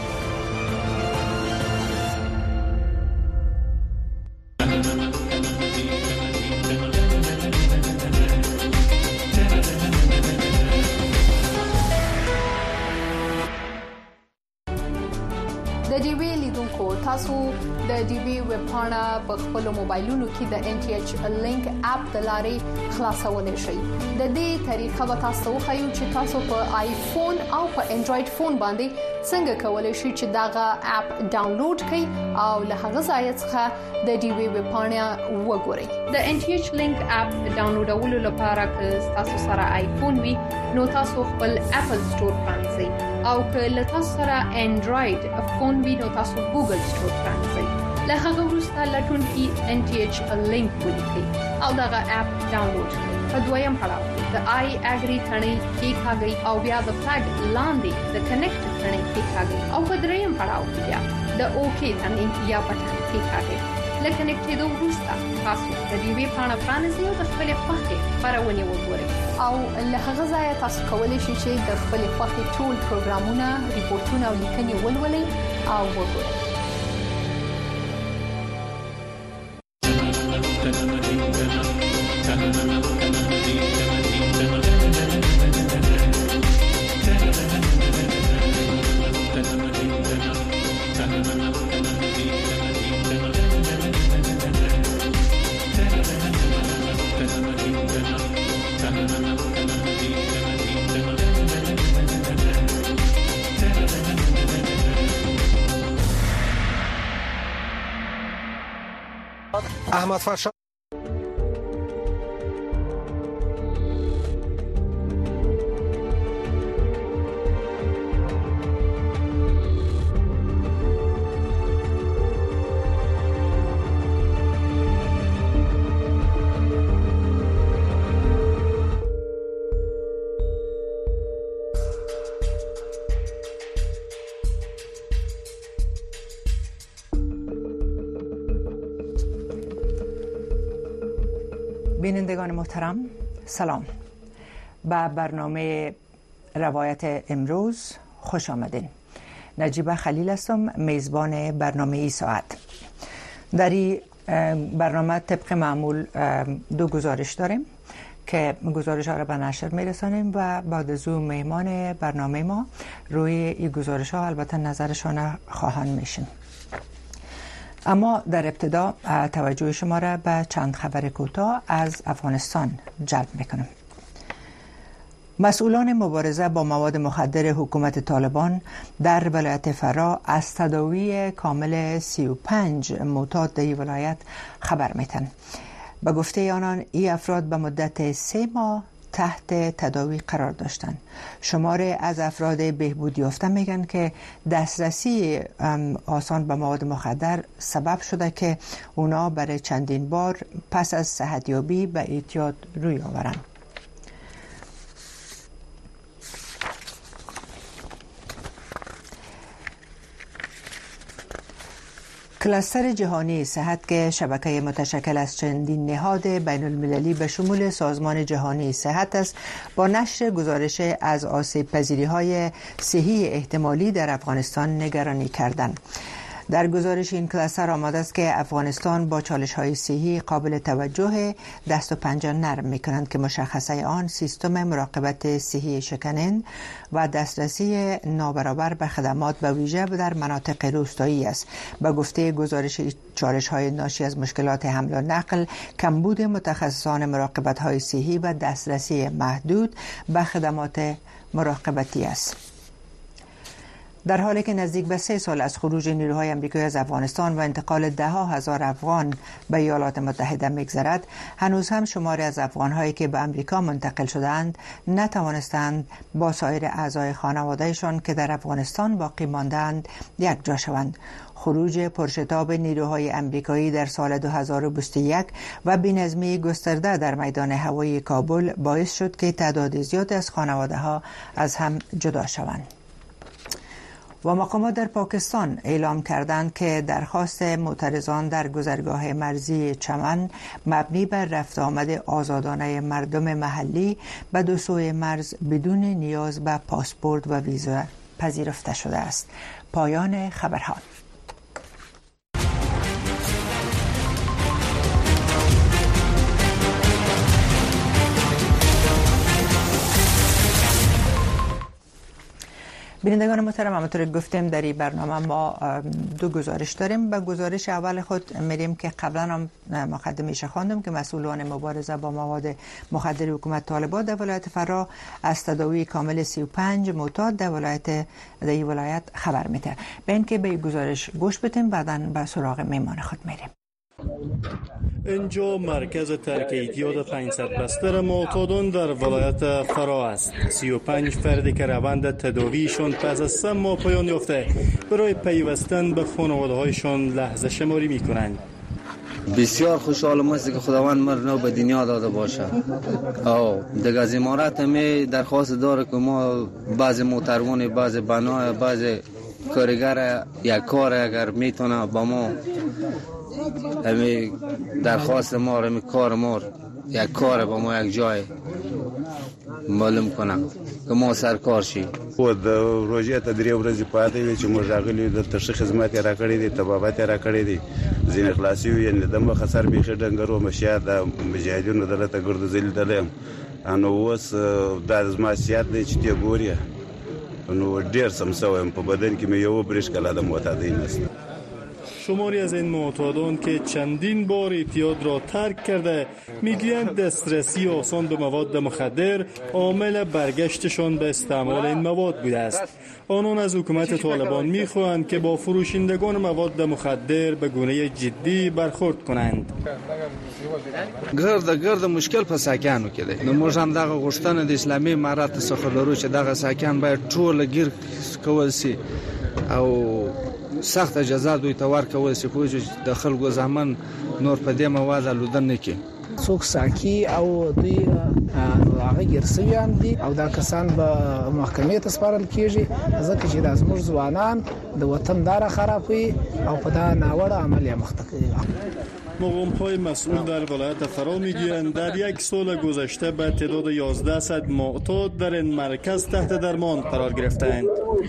S10: تاسو د ډي بي ویب پاڼه په خپل موبایلونو کې د ان ټي ایچ لینک اپ د لارې خلاصولای شئ د دې طریقه به تاسو خو چې تاسو په آیفون او په انډراید فون باندې څنګه کولای شئ چې داغه اپ ډاونلوډ کړئ او له هغه ځای څخه د ډي بي ویب پاڼه وګورئ د ان ټي ایچ لینک اپ ډاونلوډولو لپاره که تاسو سره آیفون وي نو تاسو خپل اپل سٹور پرانځئ او که له تاسو سره انډراید فون وي نو تاسو ګوګل سٹور پرانځئ له هغه وروسته لټون کې ان ټي ایچ لینک ولیکئ او داغه اپ ډاونلوډ کړئ په دویم پړاو د آی اګری ثنې کې ښاګي او بیا د فلګ لاندې د کنیکټ ثنې کې ښاګي او په دریم پړاو کې بیا د اوکی ثنې یا پټن کې ښاګي لکه کنیکټېدو وروسته تاسو د دې وی پاڼه پرانځئ او د خپل خوښې خبرونه وګورئ او له هغه ځای تاسو کولی شئ چې د خپل خوښې ټول پروګرامونه ریپورتونه او لیکنې ولولئ او وګورئ
S11: احمد فرشاد
S12: بینندگان محترم سلام. به برنامه روایت امروز خوش آمدین. نجیبه خلیل هستم، میزبان برنامه ای ساعت. در این برنامه طبق معمول دو گزارش داریم که گزارش ها را به نشر میرسانیم و بعد از اون مهمان برنامه ما روی این گزارش ها البته نظرشان خواهان میشیم. اما در ابتدا توجه شما را به چند خبر کوتاه از افغانستان جلب میکنم. مسئولان مبارزه با مواد مخدر حکومت طالبان در ولایت فرا از تداوی کامل 35 معتاد در ولایت خبر میتن. به گفته آنان این افراد به مدت 3 ماه تحت تداوی قرار داشتند. شماره از افراد بهبود یافته میگن که دسترسی آسان به مواد مخدر سبب شده که اونا برای چندین بار پس از صحتیابی به اعتیاد روی آورند. کلاستر جهانی صحت که شبکه متشکل از چندین نهاد بین المللی به شمول سازمان جهانی صحت است، با نشر گزارش از آسیب پذیری های صحی احتمالی در افغانستان نگرانی کردند. در گزارش این کلاستر آمده است که افغانستان با چالش های صحی قابل توجه دست و پنجه نرم می کنند که مشخصه آن سیستم مراقبت صحی شکننده و دسترسی نابرابر به خدمات به ویژه در مناطق روستایی است. به گفته گزارش، چالش های ناشی از مشکلات حمل و نقل، کمبود متخصصان مراقبت های صحی و دسترسی محدود به خدمات مراقبتی است. در حالی که نزدیک به 3 سال از خروج نیروهای آمریکایی از افغانستان و انتقال 10,000 افغان به ایالات متحده می‌گذرد، هنوز هم شماری از افغان‌هایی که به آمریکا منتقل شدند نتوانستند با سایر اعضای خانواده‌شان که در افغانستان باقی ماندند یک جا شوند. خروج پرشتاب نیروهای آمریکایی در سال 2021 و بی‌نظمی گسترده در میدان هوایی کابل باعث شد که تعداد زیادی از خانواده‌ها از هم جدا شوند. و مقامات در پاکستان اعلام کردند که درخواست معترضان در گذرگاه مرزی چمن مبنی بر رفت آمد آزادانه مردم محلی به دو سوی مرز بدون نیاز به پاسپورت و ویزا پذیرفته شده است. پایان خبرها. بینندگان محترم، همونطور گفتیم در این برنامه ما دو گزارش داریم. به گزارش اول خود میریم که قبلا هم مقدمه‌اش خواندم که مسئولان مبارزه با مواد مخدر حکومت طالبان در ولایت فرا از تداوی کامل 35 معتاد در ولایت خبر میده. به اینکه به این گزارش گوش بدیم، بعداً به سراغ میمان خود میریم.
S13: اینجا مرکز ترک اعتیاد 500 بستر معتادان در ولایت فرا است. 35 فردی که روند تداویشان پس از 3 ماه پایان یافته برای پیوستن به خانواده‌هایشان لحظه شماری می‌کنند.
S14: بسیار خوشحالم است که خداوند مرا به دنیا داده باشه. دیگه از امارات می درخواست داره که ما بعضی محترمان، بعضی بنای، بعضی کارگر یک کار اگر میتونه با ما همی درخواست ما همی کار ما یک کار با ما یک جای معلوم کنم که ما سرکار شي.
S15: خو د روزي ته 3 ورځې پاتې وي چې موږ راغلي د تشخیص خدمات را کړې دي، تبابات را کړې دي، ځین خلاصي وي نه دمه خسر به ډنګرو مشیا د مجاهدینو دلته ګرځېدل دلم انو وس د ازماسيات دي چې ته ګوري نو ډیر سمسوم په بدن کې مې یو برش کلا د معتادین است.
S13: شماری از این معتادان که چندین بار اعتیاد را ترک کرده میگویند دسترسی آسان به مواد مخدر عامل برگشتشان به استعمال این مواد بوده است. آنان از حکومت طالبان میخواهند که با فروشندگان مواد مخدر به گونه جدی برخورد کنند.
S14: گرد مشکل په ساکانو کې دی. نو موږ هم دغه غوښتنه د اسلامي امارات څخه لرو چې دغه ساکان باید ټول گیر کول شي او سخت جزا دوی ته ورکول شي چې د خلکو ځامن نور په دې مواد آلوده نه کړي.
S11: څوک ساکي او دوی هغه ګرځویان دي او دا کسان به محکمې ته سپارل کیږي ځکه چې د زموږ ځوانان د وطن دار خرابوي او په دا ناوړه عمل مخته کوي.
S13: مقام‌های مسئول در ولایت فرا می‌گویند در یک سال گذشته به تعداد 1100 معتاد در این مرکز تحت درمان قرار گرفتند.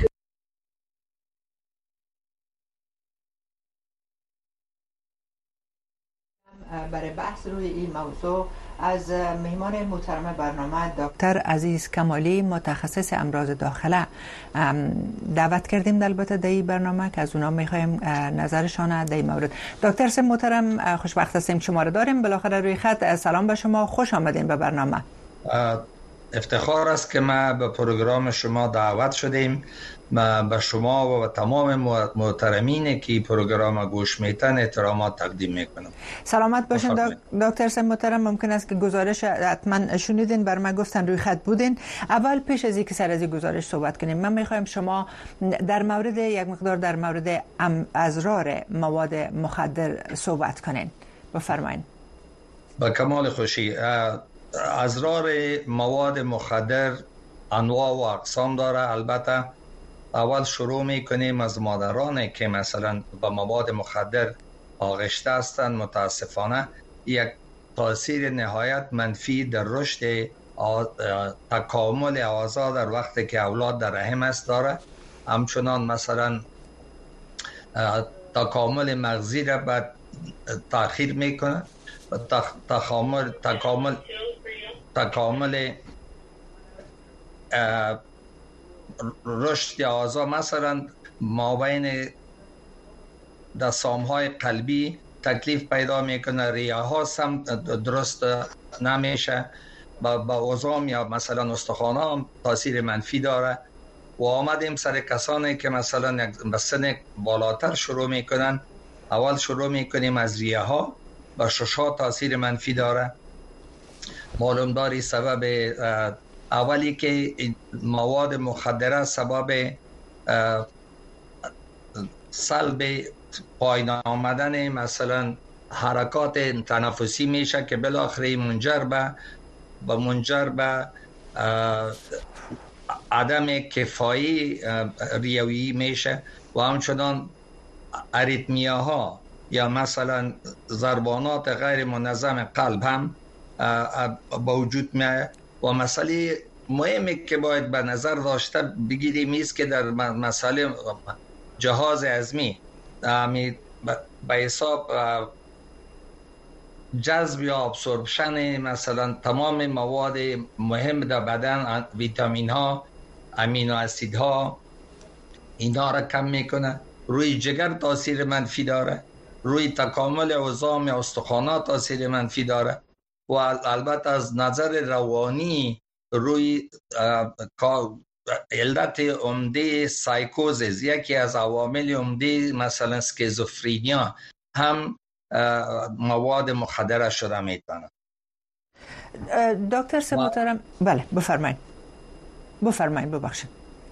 S12: برای بحث روی این موضوع از مهمان محترم برنامه دکتر عزیز کمالی متخصص امراض داخله دعوت کردیم البته در این برنامه که از اونا میخوایم نظرشان در این مورد. دکتر سه محترم خوشبخت هستیم شما رو داریم بالاخره روی خط. سلام به شما، خوش آمدین به برنامه.
S16: افتخار است که ما به پروگرام شما دعوت شدیم. به شما و تمام محترمین که پروگرام گوش میتن احترامات تقدیم میکنم.
S12: سلامت باشین دکتر سه محترم. ممکن است که گزارش حتما شنیدین، بر من گفتن روی خط بودین. اول پیش از اینکه سر از این گزارش صحبت کنیم من میخوایم شما در مورد یک مقدار در مورد اضرار مواد مخدر صحبت کنین. بفرمایید.
S16: با کمال خوشی. اضرار مواد مخدر انواع و اقسام داره. البته اول شروع میکنیم از مادرانی که مثلا با مواد مخدر آغشته هستند. متاسفانه یک تاثیر نهایت منفی در رشد تکامل اعضا در وقتی که اولاد در رحم است داره. همچنان مثلا تکامل مغزی را به تأخیر میکنه. تکامل رشد اعضا مثلا مابین دستامهای قلبی تکلیف پیدا میکنه. ریه ها هم درست نمیشه. با عظام یا مثلا استخوان هم تاثیر منفی داره. و آمدیم سر کسانی که مثلا به سن بالاتر شروع میکنن. اول شروع میکنیم از ریه ها و ششها تاثیر منفی داره. معلوم داری سبب اولی که مواد مخدره سبب سلب پایین آمدن مثلا حرکات تنفسی میشه که بالاخره منجر به عدم کفایی ریوی میشه و همچنان اریتمیاها یا مثلا ضربانات غیر منظم قلب هم با وجود میاد. و مسئله مهمی که باید به نظر داشته بگیریم است که در مسئله جهاز هضمی به حساب جذب یا ابسوربشن مثلا تمام مواد مهم در بدن، ویتامین ها، امینو اسید ها، اینا را کم میکنه. روی جگر تاثیر منفی داره. روی تکامل عظام یا استخوانات تاثیر منفی داره. و البته از نظر روانی روی علت عمده سایکوزیس، یکی از عوامل عمده مثلا اسکیزوفرینیا هم مواد مخدر شده میتونه.
S12: دکتر سه محترم بله بفرمایید ببخشید.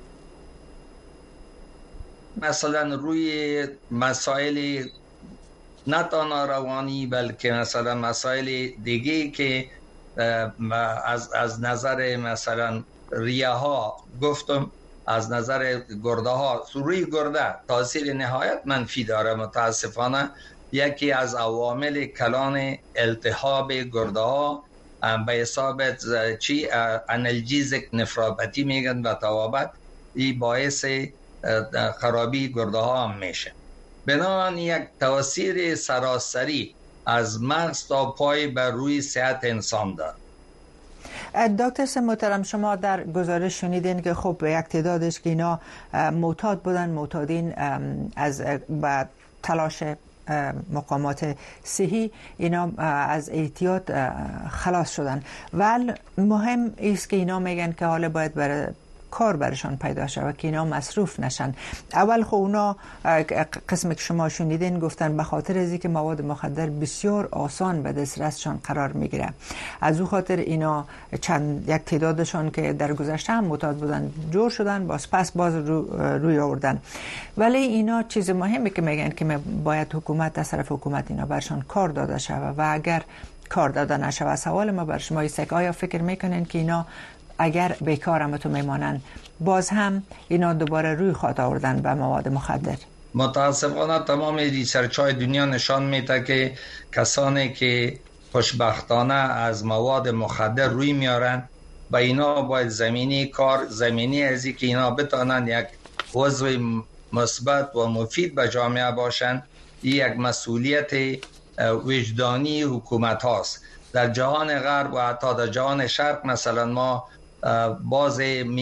S16: مثلا روی مسائل نه تنها روانی بلکه مثلا مسائل دیگه که از نظر مثلا ریه ها گفتم، از نظر گرده ها، روی گرده تاثیر نهایت منفی داره. متاسفانه یکی از عوامل کلان التهاب گرده ها به حساب انالژیزک نفروپاتی میگن و توابت، این باعث خرابی گرده ها هم میشه. بنابراین یک تاثیر سراسری از مغز تا پای بر روی صحت انسان دارد.
S12: دکتر سه محترم شما در گزارش شنیدین که خب یک تعدادش که اینا معتاد بودن، معتادین از تلاش مقامات صحی اینا از احتیاط خلاص شدن. ولی مهم است که اینا میگن که حالا باید برای کار برشان پیدا شود که اینا مصروف نشن. اول خب اونا قسمی که شما شنیدین گفتن به خاطر از اینکه مواد مخدر بسیار آسان به دسترسشان قرار میگیره، از او خاطر اینا یک تعدادشان که در گذشته هم معتاد بودن جور شدن، باز روی آوردن. ولی اینا چیز مهمی که میگن که باید حکومت از طرف حکومت اینا برشان کار داده شود و اگر کار داده نشود، سوال ما بر شما است که آیا فکر میکنین که اینا اگر بیکار هم تو میمانن باز هم اینا دوباره روی خواهد آوردن به مواد مخدر؟
S16: متاسفانه تمام ریسرچ های دنیا نشان میده که کسانی که خوشبختانه از مواد مخدر روی میارن با اینا باید زمینی کار، زمینی ازی که اینا بتانن یک عضو مثبت و مفید به جامعه باشن، یک مسئولیت وجدانی حکومت هاست. در جهان غرب و حتی در جهان شرق مثلا ما باز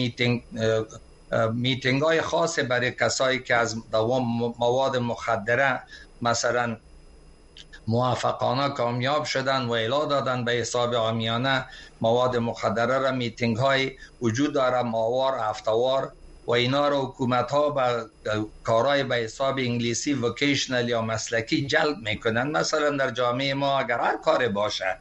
S16: میتینگ های خاص برای کسایی که از مواد مخدره مثلا موفقانه کامیاب شدن و اعلام دادن به حساب عامیانه مواد مخدره را، میتینگ های وجود داره ماهوار هفته‌وار و اینا را حکومت ها به کارهای به حساب انگلیسی وکیشنل یا مسلکی جلب میکنن. مثلا در جامعه ما اگر هر کار باشه،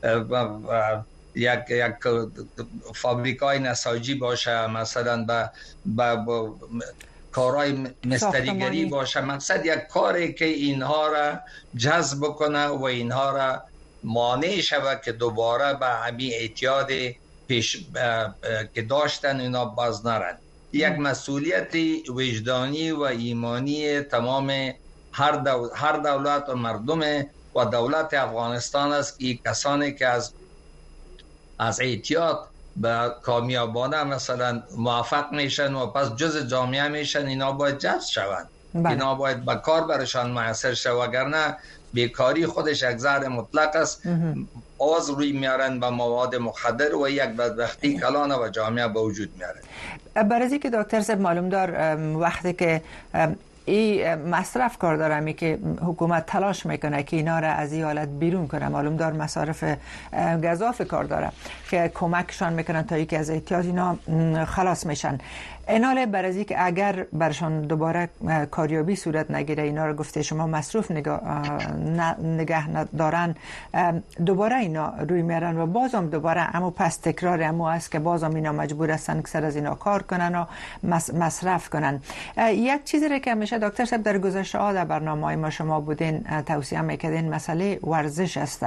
S16: یک فابریکای نساجی باشه، مثلا به کارهای مستریگری باشه، مقصد یک کاری که اینها را جذب کنه و اینها را مانع شود که دوباره به همین اعتیاد که داشتن اینا باز نرن. یک مسئولیت وجدانی و ایمانی تمام هر دولت و مردم و دولت افغانستان است که کسانی که از اعتیاد به کامیابانه مثلا موفق میشن و پس جز جامعه میشن، اینا باید جذب شوند. اینا باید به کار برشان میسر شود، وگرنه بیکاری خودش یک زهر مطلق است. آز روی میارن به مواد مخدر و یک بدبختی کلان و جامعه به وجود میارن.
S12: برای که دکتر صاحب معلوم دار وقتی که این مصرف کار داره می که حکومت تلاش میکنه که اینا را از این حالت بیرون کنه، معلوم دار مصارف گزاف کار داره که کمکشان میکنن تا اینکه از احتیاج اینا خلاص میشن. ایناله برای که اگر برشان دوباره کاریابی صورت نگیره، اینا رو گفته شما مصروف نگه ندارن، دوباره اینا روی میرن و بازم دوباره اما پس تکرار اما است که بازم اینا مجبور هستن که سر از اینا کار کنن و مصرف کنن. یک چیزی رو که همیشه دکتر صاحب در گذشته ها در برنامه ما شما بودین توصیه میکردین مسئله ورزش است.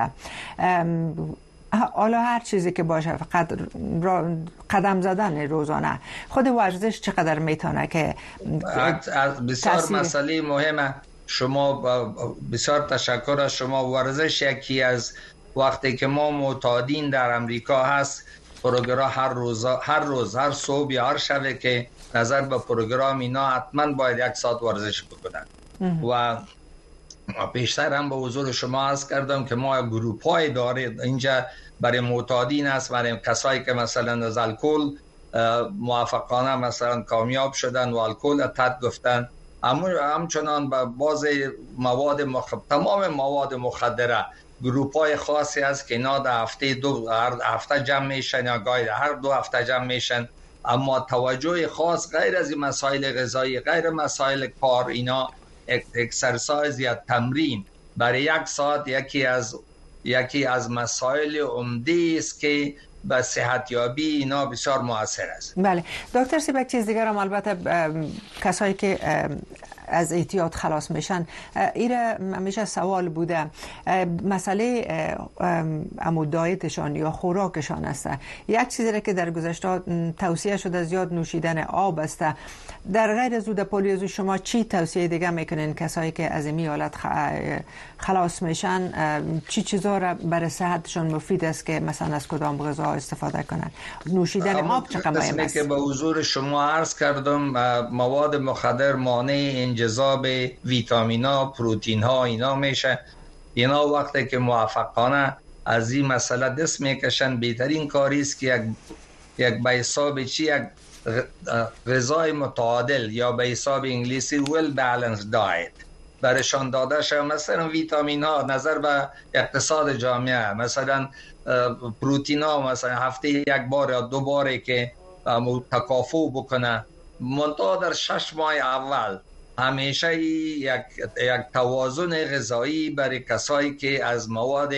S12: حالا هر چیزی که باشه فقط قدم زدن روزانه، خود ورزش چقدر میتونه که
S16: بسیار مسئله مهمه. شما بسیار تشکر از شما. ورزش یکی از وقتی که ما معتادین در امریکا هست، پروگرام هر صبح یا هر شب که نظر به پروگرام اینا حتما باید 1 ساعت ورزش بکنن و پیشتر هم به حضور شما عرض کردم که ما گروپ های داره اینجا برای معتادین است، برای کسایی که مثلا از الکل موفقانه مثلا کامیاب شدن و الکل ترک گفتن. همچنان به باز تمام مواد مخدره گروپ های خاصی است که اینا در هر هفته جمع میشن یا گاهی هر 2 هفته جمع میشن، اما توجه خاص غیر از این مسائل غذایی، غیر مسائل کار، اینا اکسرسایز یا تمرین برای 1 ساعت یکی از مسائل عمده است که به صحتیابی اینا بسیار مؤثر است.
S12: بله دکتر صاحب، چیز دیگر هم البته کسایی که از احتیاط خلاص میشن، ایره همیشه سوال بوده مسئله دایتشان یا خوراکشان است. یک چیزی که در گذشته توصیه شده زیاد نوشیدن آب است. در غیر از او پولیو شما چی توصیه دیگه میکنین کسایی که از این حالت خلاص میشن؟ چی چیزا را برای صحتشون مفید است که مثلا از کدام غذا استفاده کنن؟ نوشیدن آب چقدر مهم است؟
S16: که به حضور شما عرض کردم مواد مخدر مانع انجذاب ویتامینا، پروتئین ها اینا میشه. اینا وقتی که موفقانه از این مسئله دست میکشن، بهترین کاری است که یک به حساب یک غذای متعادل یا به حساب انگلیسی well balanced diet برشان داده شد. مثلا ویتامین ها نظر به اقتصاد جامعه، مثلا پروتئین ها مثلا هفته یک بار یا 2 باره که تکافؤ بکنه، منتها در 6 ماه اول همیشه یک توازن غذایی برای کسایی که از مواد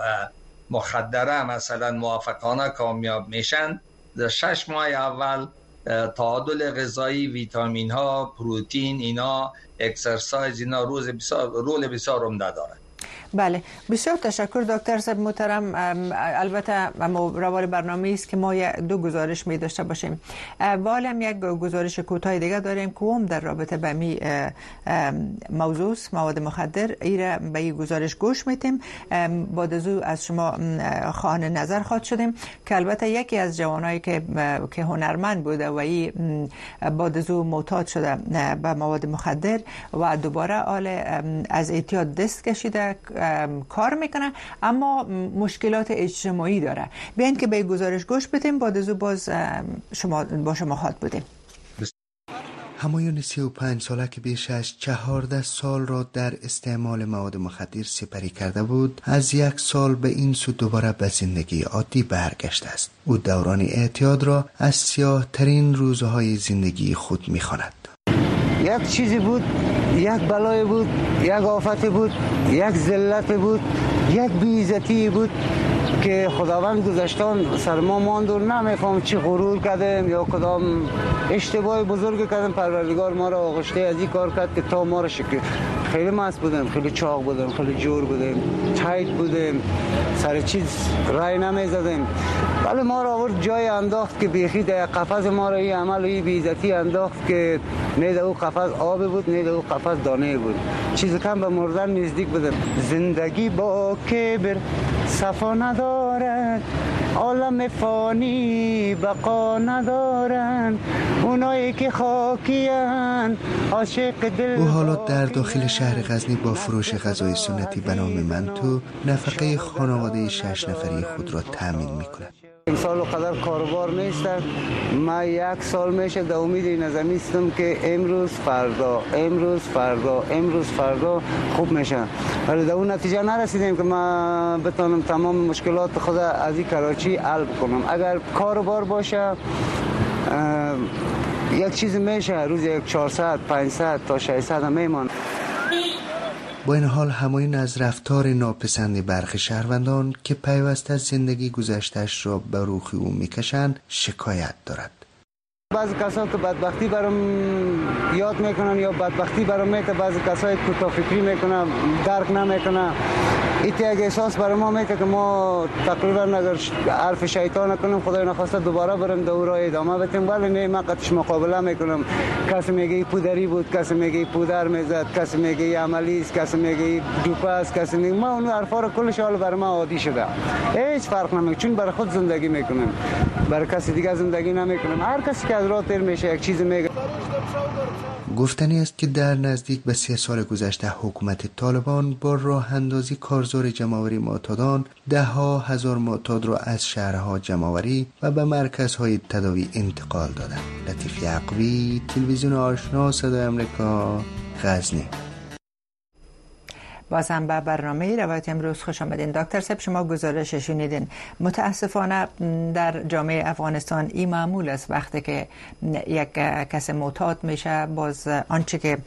S16: مخدره مثلا موافقانه کامیاب میشن، در 6 ماه اول تعادل غذایی، ویتامین ها، پروتئین، اینا اکسرسایز، اینا رول بسیار عمده داره.
S12: بله، بسیار تشکر دکتر صاحب محترم. البته روال برنامه است که ما 2 گزارش می داشته باشیم و هم یک گزارش کوتاه دیگه داریم که هم در رابطه به می موضوع مواد مخدر. ایره به این گزارش گوش میتیم. بعد از او از شما خواهان نظر خواد شدیم که البته یکی از جوانایی که هنرمند بوده و این بعد از او معتاد شده به مواد مخدر و دوباره از اعتیاد دست کشیده کار میکنه، اما مشکلات اجتماعی داره. بیاین که به گزارش گوش بدیم، بعد از او باز با شما خواهد بودیم.
S17: همایون 35 ساله که بیش از 14 سال را در استعمال مواد مخدر سپری کرده بود، از 1 سال به این سو دوباره به زندگی عادی برگشته است. او دوران اعتیاد را از سیاه ترین روزهای زندگی خود می‌خواند.
S18: یک چیزی بود، یک بلای بود، یک آفت بود، یک ذلت بود، یک بی‌عزتی بود که خداوند گذشتان سر ما ماند و نمیفهم چی غرور کردیم یا کدام اشتباه بزرگ کردیم. پروردگار ما را آغشته از این کار کرد که تا ما را شکر. خیلی مست بودیم، خیلی چاق بودیم، خیلی جور بودیم، تایت بودیم، سر چیز رای نمیزدیم، ولی ما را آورد جای انداخت که بیخی در قفس ما را این عمل و این بی‌عزتی انداخت که نه در او قفس آب بود نه در او قفس دانه بود. چیز کم به مردن نزدیک بودیم. زندگی با کبر صفا ندارد، عالم فانی بقا ندارن، اونایی که خاکیان عاشق دل.
S17: او حالا در داخل شهر غزنی با فروش غذای سنتی به نام منتو نفقه خانواده 6 نفری خود را تامین می‌کند.
S18: امسال قدر کاروبار نیستم. من 1 سال میشه در امید این نظمیستم که امروز فردا خوب میشه، ولی در اون نتیجه نرسیدیم که من بتونم تمام مشکلات خود از این کراچی حل کنم. اگر کاروبار باشه یک چیز میشه، روز 400 500 تا 600 میمان.
S17: با این حال همایون از رفتار ناپسند برخی شهروندان که پیوسته از زندگی گذشته‌اش را به روخ او میکشند شکایت دارد.
S18: بعضی کسایی که بدبختی برام یاد میکنن یا بدبختی برام میته، بعضی کسایی کوتاه فکری میکنن، درک نمیکنن. ایتی اگه احساس برای ما میته که ما تقریبا اگر حرف شیطان نکنیم، خدای نخواسته دوباره بریم در راه ادامه بدیم، ولی نه، من قطعش مقابله میکنم. کسی میگه پودری بود، کسی میگه پودر میزد، کسی میگه عملی است، کسی میگه دوپه است، کسی میگه ما اون حرفا رو کلش حال برای ما عادی شده. هیچ فرق نمیکنه، چون برای خود زندگی میکنیم، برای کسی دیگه زندگی نمیکنیم. هر کسی که از راه تیر میشه یک چیز میگه.
S17: گفتنی است که در نزدیک به 3 سال گذشته حکومت طالبان با راه اندازی کارزار جمع‌آوری معتادان 10,000 معتاد را از شهرها جمع‌آوری و به مرکزهای تداوی انتقال دادند. لطیف یعقوبی، تلویزیون آشنا، صدای آمریکا، غزنی.
S12: باز هم به برنامه روایت امروز خوش آمدین. دکتر صاحب، شما گزارش شنیدین. متاسفانه در جامعه افغانستان این معمول است وقتی که یک کس معتاد میشه، باز آنچه که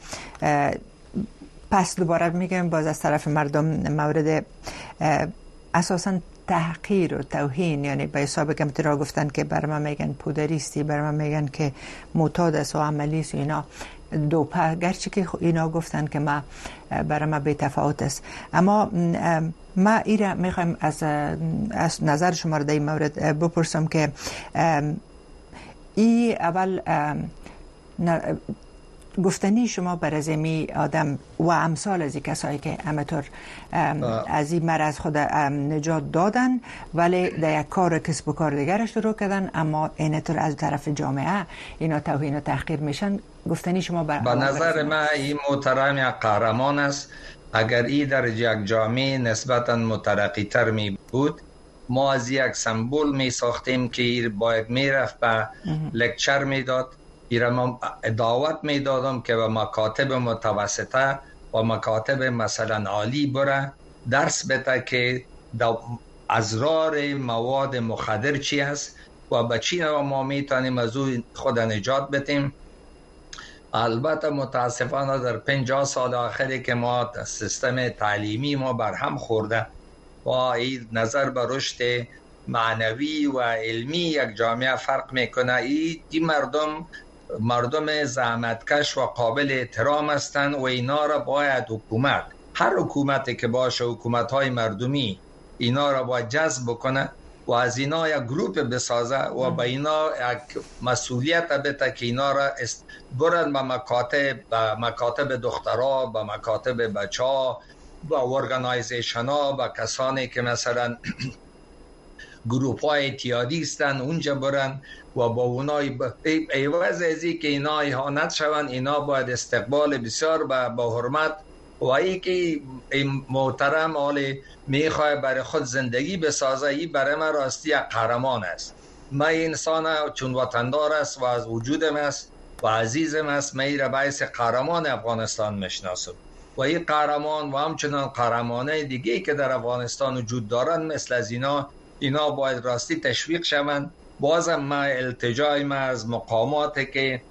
S12: پس دوباره میگم باز از طرف مردم مورد اساساً تحقیر و توهین، یعنی به حساب که را گفتن که بر من میگن پودریستی، بر من میگن که معتاد است و عملیست و اینا، دوپه، گرچه که اینا گفتن که ما برای ما بی تفاوت است. اما ما ایره میخوایم از نظر شما در این مورد بپرسم که ای اول گفتنی شما بر از می آدم و امثال از این کسایی که همطور از این مرض خود نجات دادن ولی در یک کار کسب و کار دیگرش شروع کردن، اما اینطور از طرف جامعه اینا توهین و تحقیر میشن، گفتنی شما
S16: به نظر من این محترم یک قهرمان است. اگر این در یک جامعه نسبتا مترقی تر می بود، ما از یک سمبول می ساختیم که باید می رفت به لکچر می داد، ایران دعوت می دادم که به مکاتب متوسطه و مکاتب مثلا عالی بره درس بده که اضرار مواد مخدر چی است و به چی نوع ما میتونیم از او خود نجات بدیم. البته متاسفانه در 50 سال آخری که ما سیستم تعلیمی ما برهم خورده و این نظر به رشد معنوی و علمی یک جامعه فرق میکنه. این مردم زحمتکش و قابل احترام هستند و اینا را باید هر حکومتی که باشه، حکومت‌های مردمی اینا را باید جذب بکنه و از اینا یک گروپ بسازه و به اینا یک مسئولیت بده که اینا را برن به مکاتب دخترها، به مکاتب بچه‌ها، به ارگانایزیشن ها، به کسانی که مثلا گروپ های اعتیادی هستند اونجا برن و با اونا ایواز ازی که اینا اهانت شوند، اینا باید استقبال بسیار با حرمت و ای که محترم حال میخواه برای خود زندگی بسازه، ای برای من راستی یک قهرمان است. من انسان چون وطندار است و از وجودم است و عزیزم است، من ای را باعث قهرمان افغانستان میشناسم و این قهرمان و همچنان قهرمانه دیگه که در افغانستان وجود دارن مثل از اینا باید راستی تشویق شوند. بازم ما التجای ما از مقامات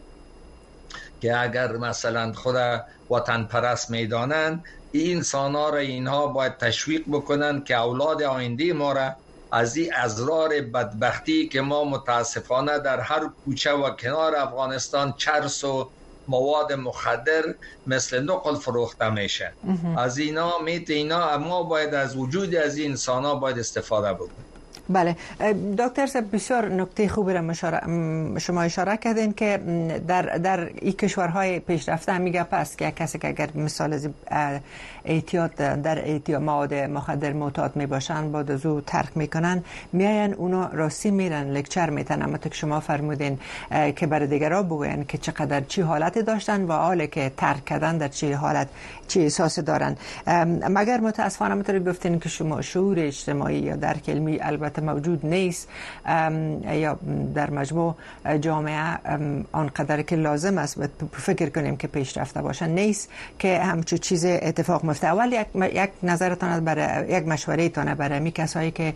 S16: که اگر مثلا خود وطن پرست میدانند، این انسان ها را اینها باید تشویق بکنند که اولاد آینده ما را از این ازرار بدبختی که ما متاسفانه در هر کوچه و کنار افغانستان چرس و مواد مخدر مثل نقل فروخته میشه، از اینا اما باید از وجود از این انسان ها باید استفاده بکنیم.
S12: بله دکتر صاحب، بسیار نکته خوبی را شما اشاره کردین که در این کشورهای پیشرفته هم میگه پس که کسی که اگر مثال از اعتیاد در مواد مخدر معتاد میباشن بعد از او ترک میکنن، میاین اونا راستی میرن لکچر میتن، اما که شما فرمودین که برای دیگرها بگوین که چقدر چی حالت داشتن و حالی که ترک کردن در چی حالت چی احساس دارن. مگر متاسفانه میتونید گفتین که شما شعور اجتماعی یا درک علمی البته موجود نیست یا در مجموع جامعه آنقدر که لازم است فکر کنیم که پیشرفته باشن نیست که همچون چیز اتفاق میفته. اول یک نظرتان برای یک مشوره تان برای می کسایی که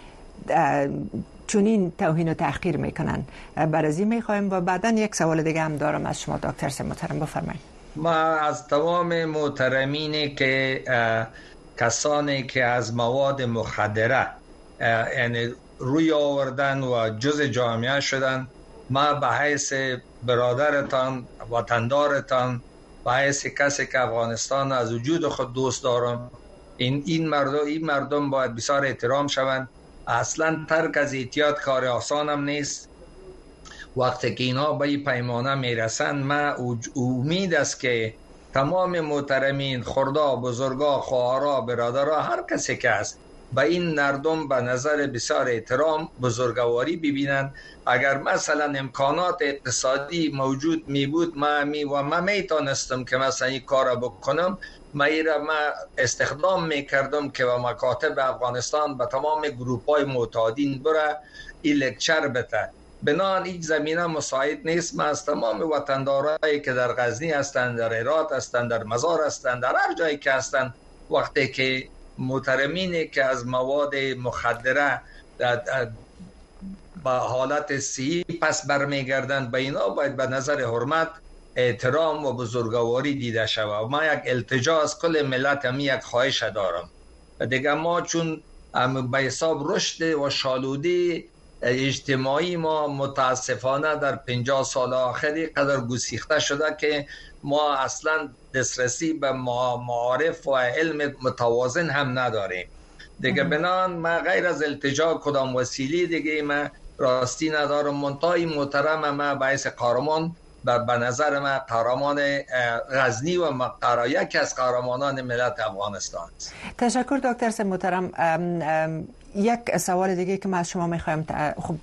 S12: چنین توهین و تحقیر میکنن برازی میخوایم و بعدا یک سوال دیگه هم دارم از شما دکتر صاحب محترم، بفرمایید.
S16: ما از تمام محترمینی که کسانی که از مواد مخدره یعنی روی آوردن و جز جامعه شدن، ما به حیث برادرتان وطندارتان، به حیث کسی که افغانستان از وجود خود دوست دارم، این مردم باید بسیار احترام شوند. اصلا ترک از اعتیاد کار آسان هم نیست. وقتی که اینا به این پیمانه میرسند، ما امید است که تمام محترمین، خردا، بزرگا، خواهرا، برادرها، هر کسی که است به این مردم به نظر بسیار احترام بزرگواری ببینند. اگر مثلا امکانات اقتصادی موجود می بود ما میتونستم که مثلا این کار بکنم، ما استخدام میکردم که به مکاتب افغانستان به تمام گروپ های معتادین بره این لکچر بده. بنان این زمینه مساعد نیست. ما از تمام وطندارایی که در غزنی هستند، در هرات هستند، در مزار هستند، در هر جایی که هستند، وقتی که محترمینی که از مواد مخدره با حالت صحی پس برمیگردند، به اینا باید به نظر حرمت، احترام و بزرگواری دیده شود. ما یک التجا از کل ملت هم یک خواهش دارم دیگه. ما چون به حساب رشد و شالودی اجتماعی ما متاسفانه در 50 سال آخری قدر گسیخته شده که ما اصلا دسترسی به معارف و علم متوازن هم نداریم دیگه. بنان ما غیر از التجا کدام وسیله دیگه ما راستی ندارم. منتهای محترم ما باعث قهرمان به نظر من قهرمان غزنی و یکی از قهرمانان ملت افغانستان است.
S12: تشکر دکتر صاحب محترم. یک سوال دیگه که ما از شما میخوایم، خب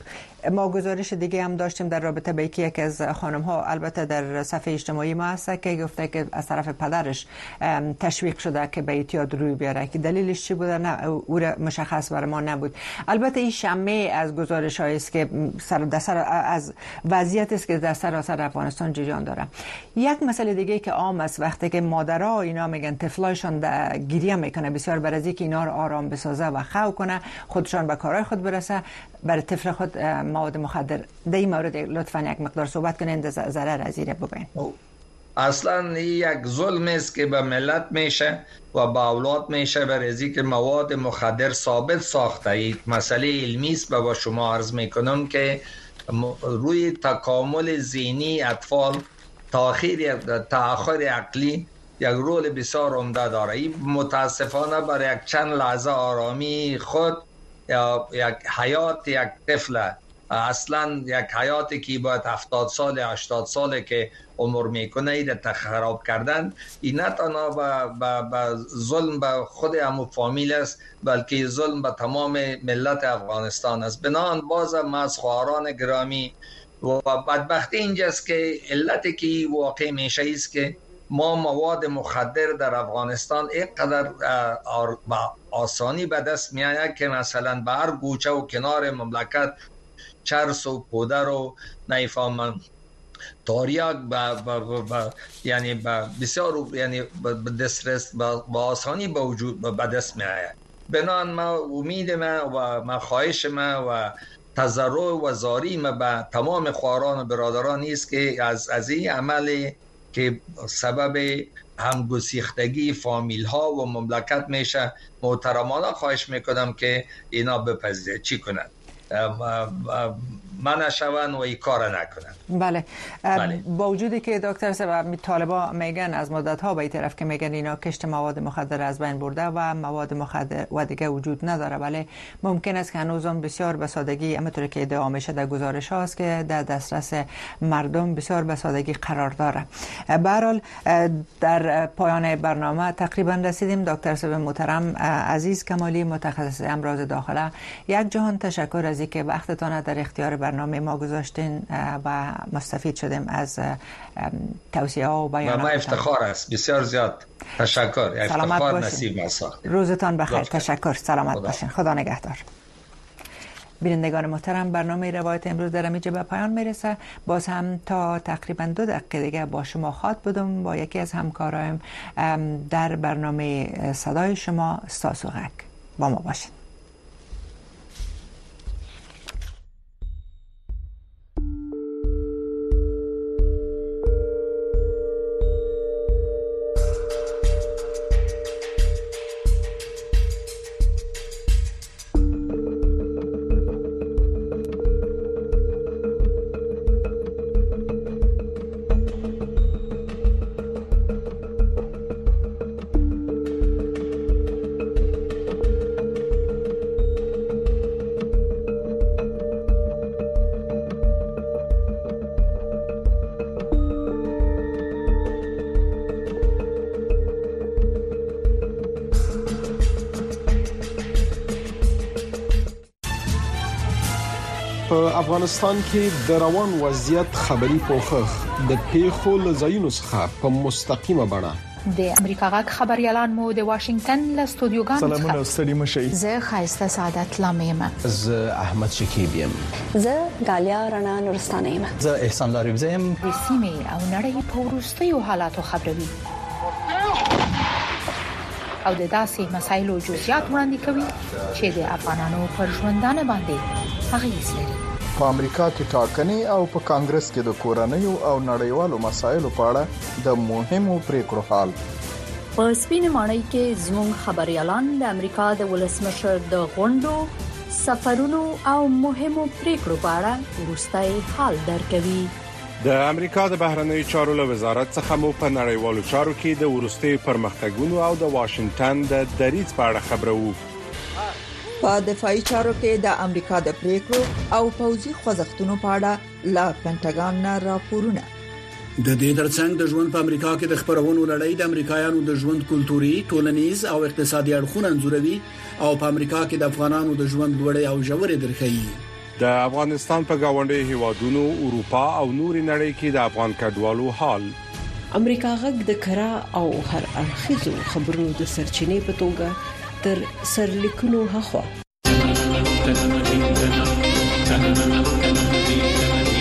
S12: ما گزارش دیگه هم داشتیم در رابطه با یکی از خانم ها، البته در صفحه اجتماعی ما هست، که گفته که از طرف پدرش تشویق شده که به اعتیاد روی بیاره، که دلیلش چی بوده نه او مشخص برای ما نبود. البته این شمه از گزارش هایی است که از وضعیت است که در سراسر افغانستان جریان داره. یک مسئله دیگه که عام است، وقتی که مادرها اینا میگن طفلایشون گریه میکنه، بسیار برای اینکه اینا رو آرام بسازه و خو کنه، خودشان به کارهای خود برسه، برای طفل خود مواد مخدر. در این مورد لطفاً یک مقدار صحبت کنید، ضرر از این بگوین.
S16: اصلا یک ظلم است که به ملت میشه و به اولاد میشه، برای که مواد مخدر ثابت ساخته. این مسئله علمی است. با شما عرض میکنم که روی تکامل ذهنی اطفال تأخیر عقلی یک رول بسیار عمده داره. این متاسفانه برای یک چند لحظه آرامی خود یا یک حیات یک طفل، اصلا یک حیاتی که باید 70 سال 80 ساله که عمر میکنه ایده خراب کردن، این نه تنها به ظلم به خود همو فامیل است، بلکه ظلم به تمام ملت افغانستان است. بنابراین باز از خواهران گرامی و بدبختی اینجاست که علتی که واقع میشه است که ما مواد مخدر در افغانستان اینقدر آسانی به دست میآید که مثلا به هر گوچه و کنار مملکت چرس و پودر و نیفهمم تاریک یعنی بسیار یعنی دسترس با آسانی به وجود به دست میآید. بنابراین ما امید ما و ما خواهش ما و تضرع و زاری ما به تمام خواهران و برادران است که از این عملی که سبب همگسیختگی فامیل ها و مملکت میشه، محترمانه خواهش میکنم که اینا بپذیرند چی کنند، من شوند و این کار نکنند.
S12: بله. با وجودی که دکتر صاحب طالبا میگن از مدت ها به این طرف که میگن اینا کشت مواد مخدر از بین برده و مواد مخدر و دیگه وجود نداره، ولی ممکن است که هنوزم بسیار به سادگی همونطور که ادعا میشه در گزارش هاست که در دسترس مردم بسیار به سادگی قرار داره. به هر حال در پایان برنامه تقریبا رسیدیم. دکتر صاحب محترم عزیز کمالی، متخصص امراض داخله، یک جهان تشکر از اینکه وقتتان در اختیار برنامه ما گذاشتین و مستفید شدیم از توصیه ها و بیانات.
S16: ما افتخار است، بسیار زیاد تشکر. افتخار نصیب ما ساخت.
S12: روزتان بخیر. تشکر. سلامت باشین. خدا نگهدار. بینندگان محترم، برنامه روایت امروز در اینجا به پایان میرسه. باز هم تا تقریبا 2 دقیقه دیگه با شما خواهد بودم با یکی از همکارایم در برنامه صدای شما ساسوغک. با ما باشین.
S19: په افغانستان کې د روان وضعیت خبري پوښښ د پیښو لزاینو څخه په مستقیمه بڼه
S10: د امریکا غاک خبريالان مو د واشنگټن له استودیوګانو
S20: سلامونه ستړي مشي.
S10: زه خایسته سعادت لامیم.
S20: زه احمد شکیب یم.
S21: زه غالیا رڼا نورستانه یم.
S20: زه احسان لاریب یم.
S10: د سیمې او نړۍ په وروستیو حالاتو خبروي او د داسې مسایلو جزئیات وړاندې کوي چې د افغانانو پر ژوندانه باندې اغیز لري.
S20: په امریکا کې ټاکنې او په کانګرس کې د کورنیو او نړیوالو مسایلو په اړه د مهمو پریکړو حال.
S21: په سپینه ماڼۍ کې زموږ خبريالان د امریکا د ولسمشر د غونډو، سفرونو او مهمو پریکړو په اړه وروستي حال درکوي.
S6: د امریکا د بهرنیو چارو له وزارت څخه مو په نړیوالو چارو کې د وروستي پرمختګونو او د واشنگټن د دریځ په اړه خبرو.
S22: په دفاعي چارو کې د امریکا د پریکړو او پوځي خوځښتونو په اړه لا پینټاګان نه راپورونه.
S23: د دې ترڅنګ د ژوند په امریکا کې د خبرونو لړۍ د امریکایانو د ژوند کلتوري، ټولنیز او اقتصادي اړخونه انځوروي او په امریکا کې د افغانانو د ژوند لوړې او ژورې درخي.
S2: د افغانستان په گاونډي هیوادونو اروپا او نوري نړۍ کې د افغان کډوالو حال.
S4: امریکا غږ د کرا او هر اړخیزو خبرونو د سرچینې په توګه تر سرلیکونو هخوا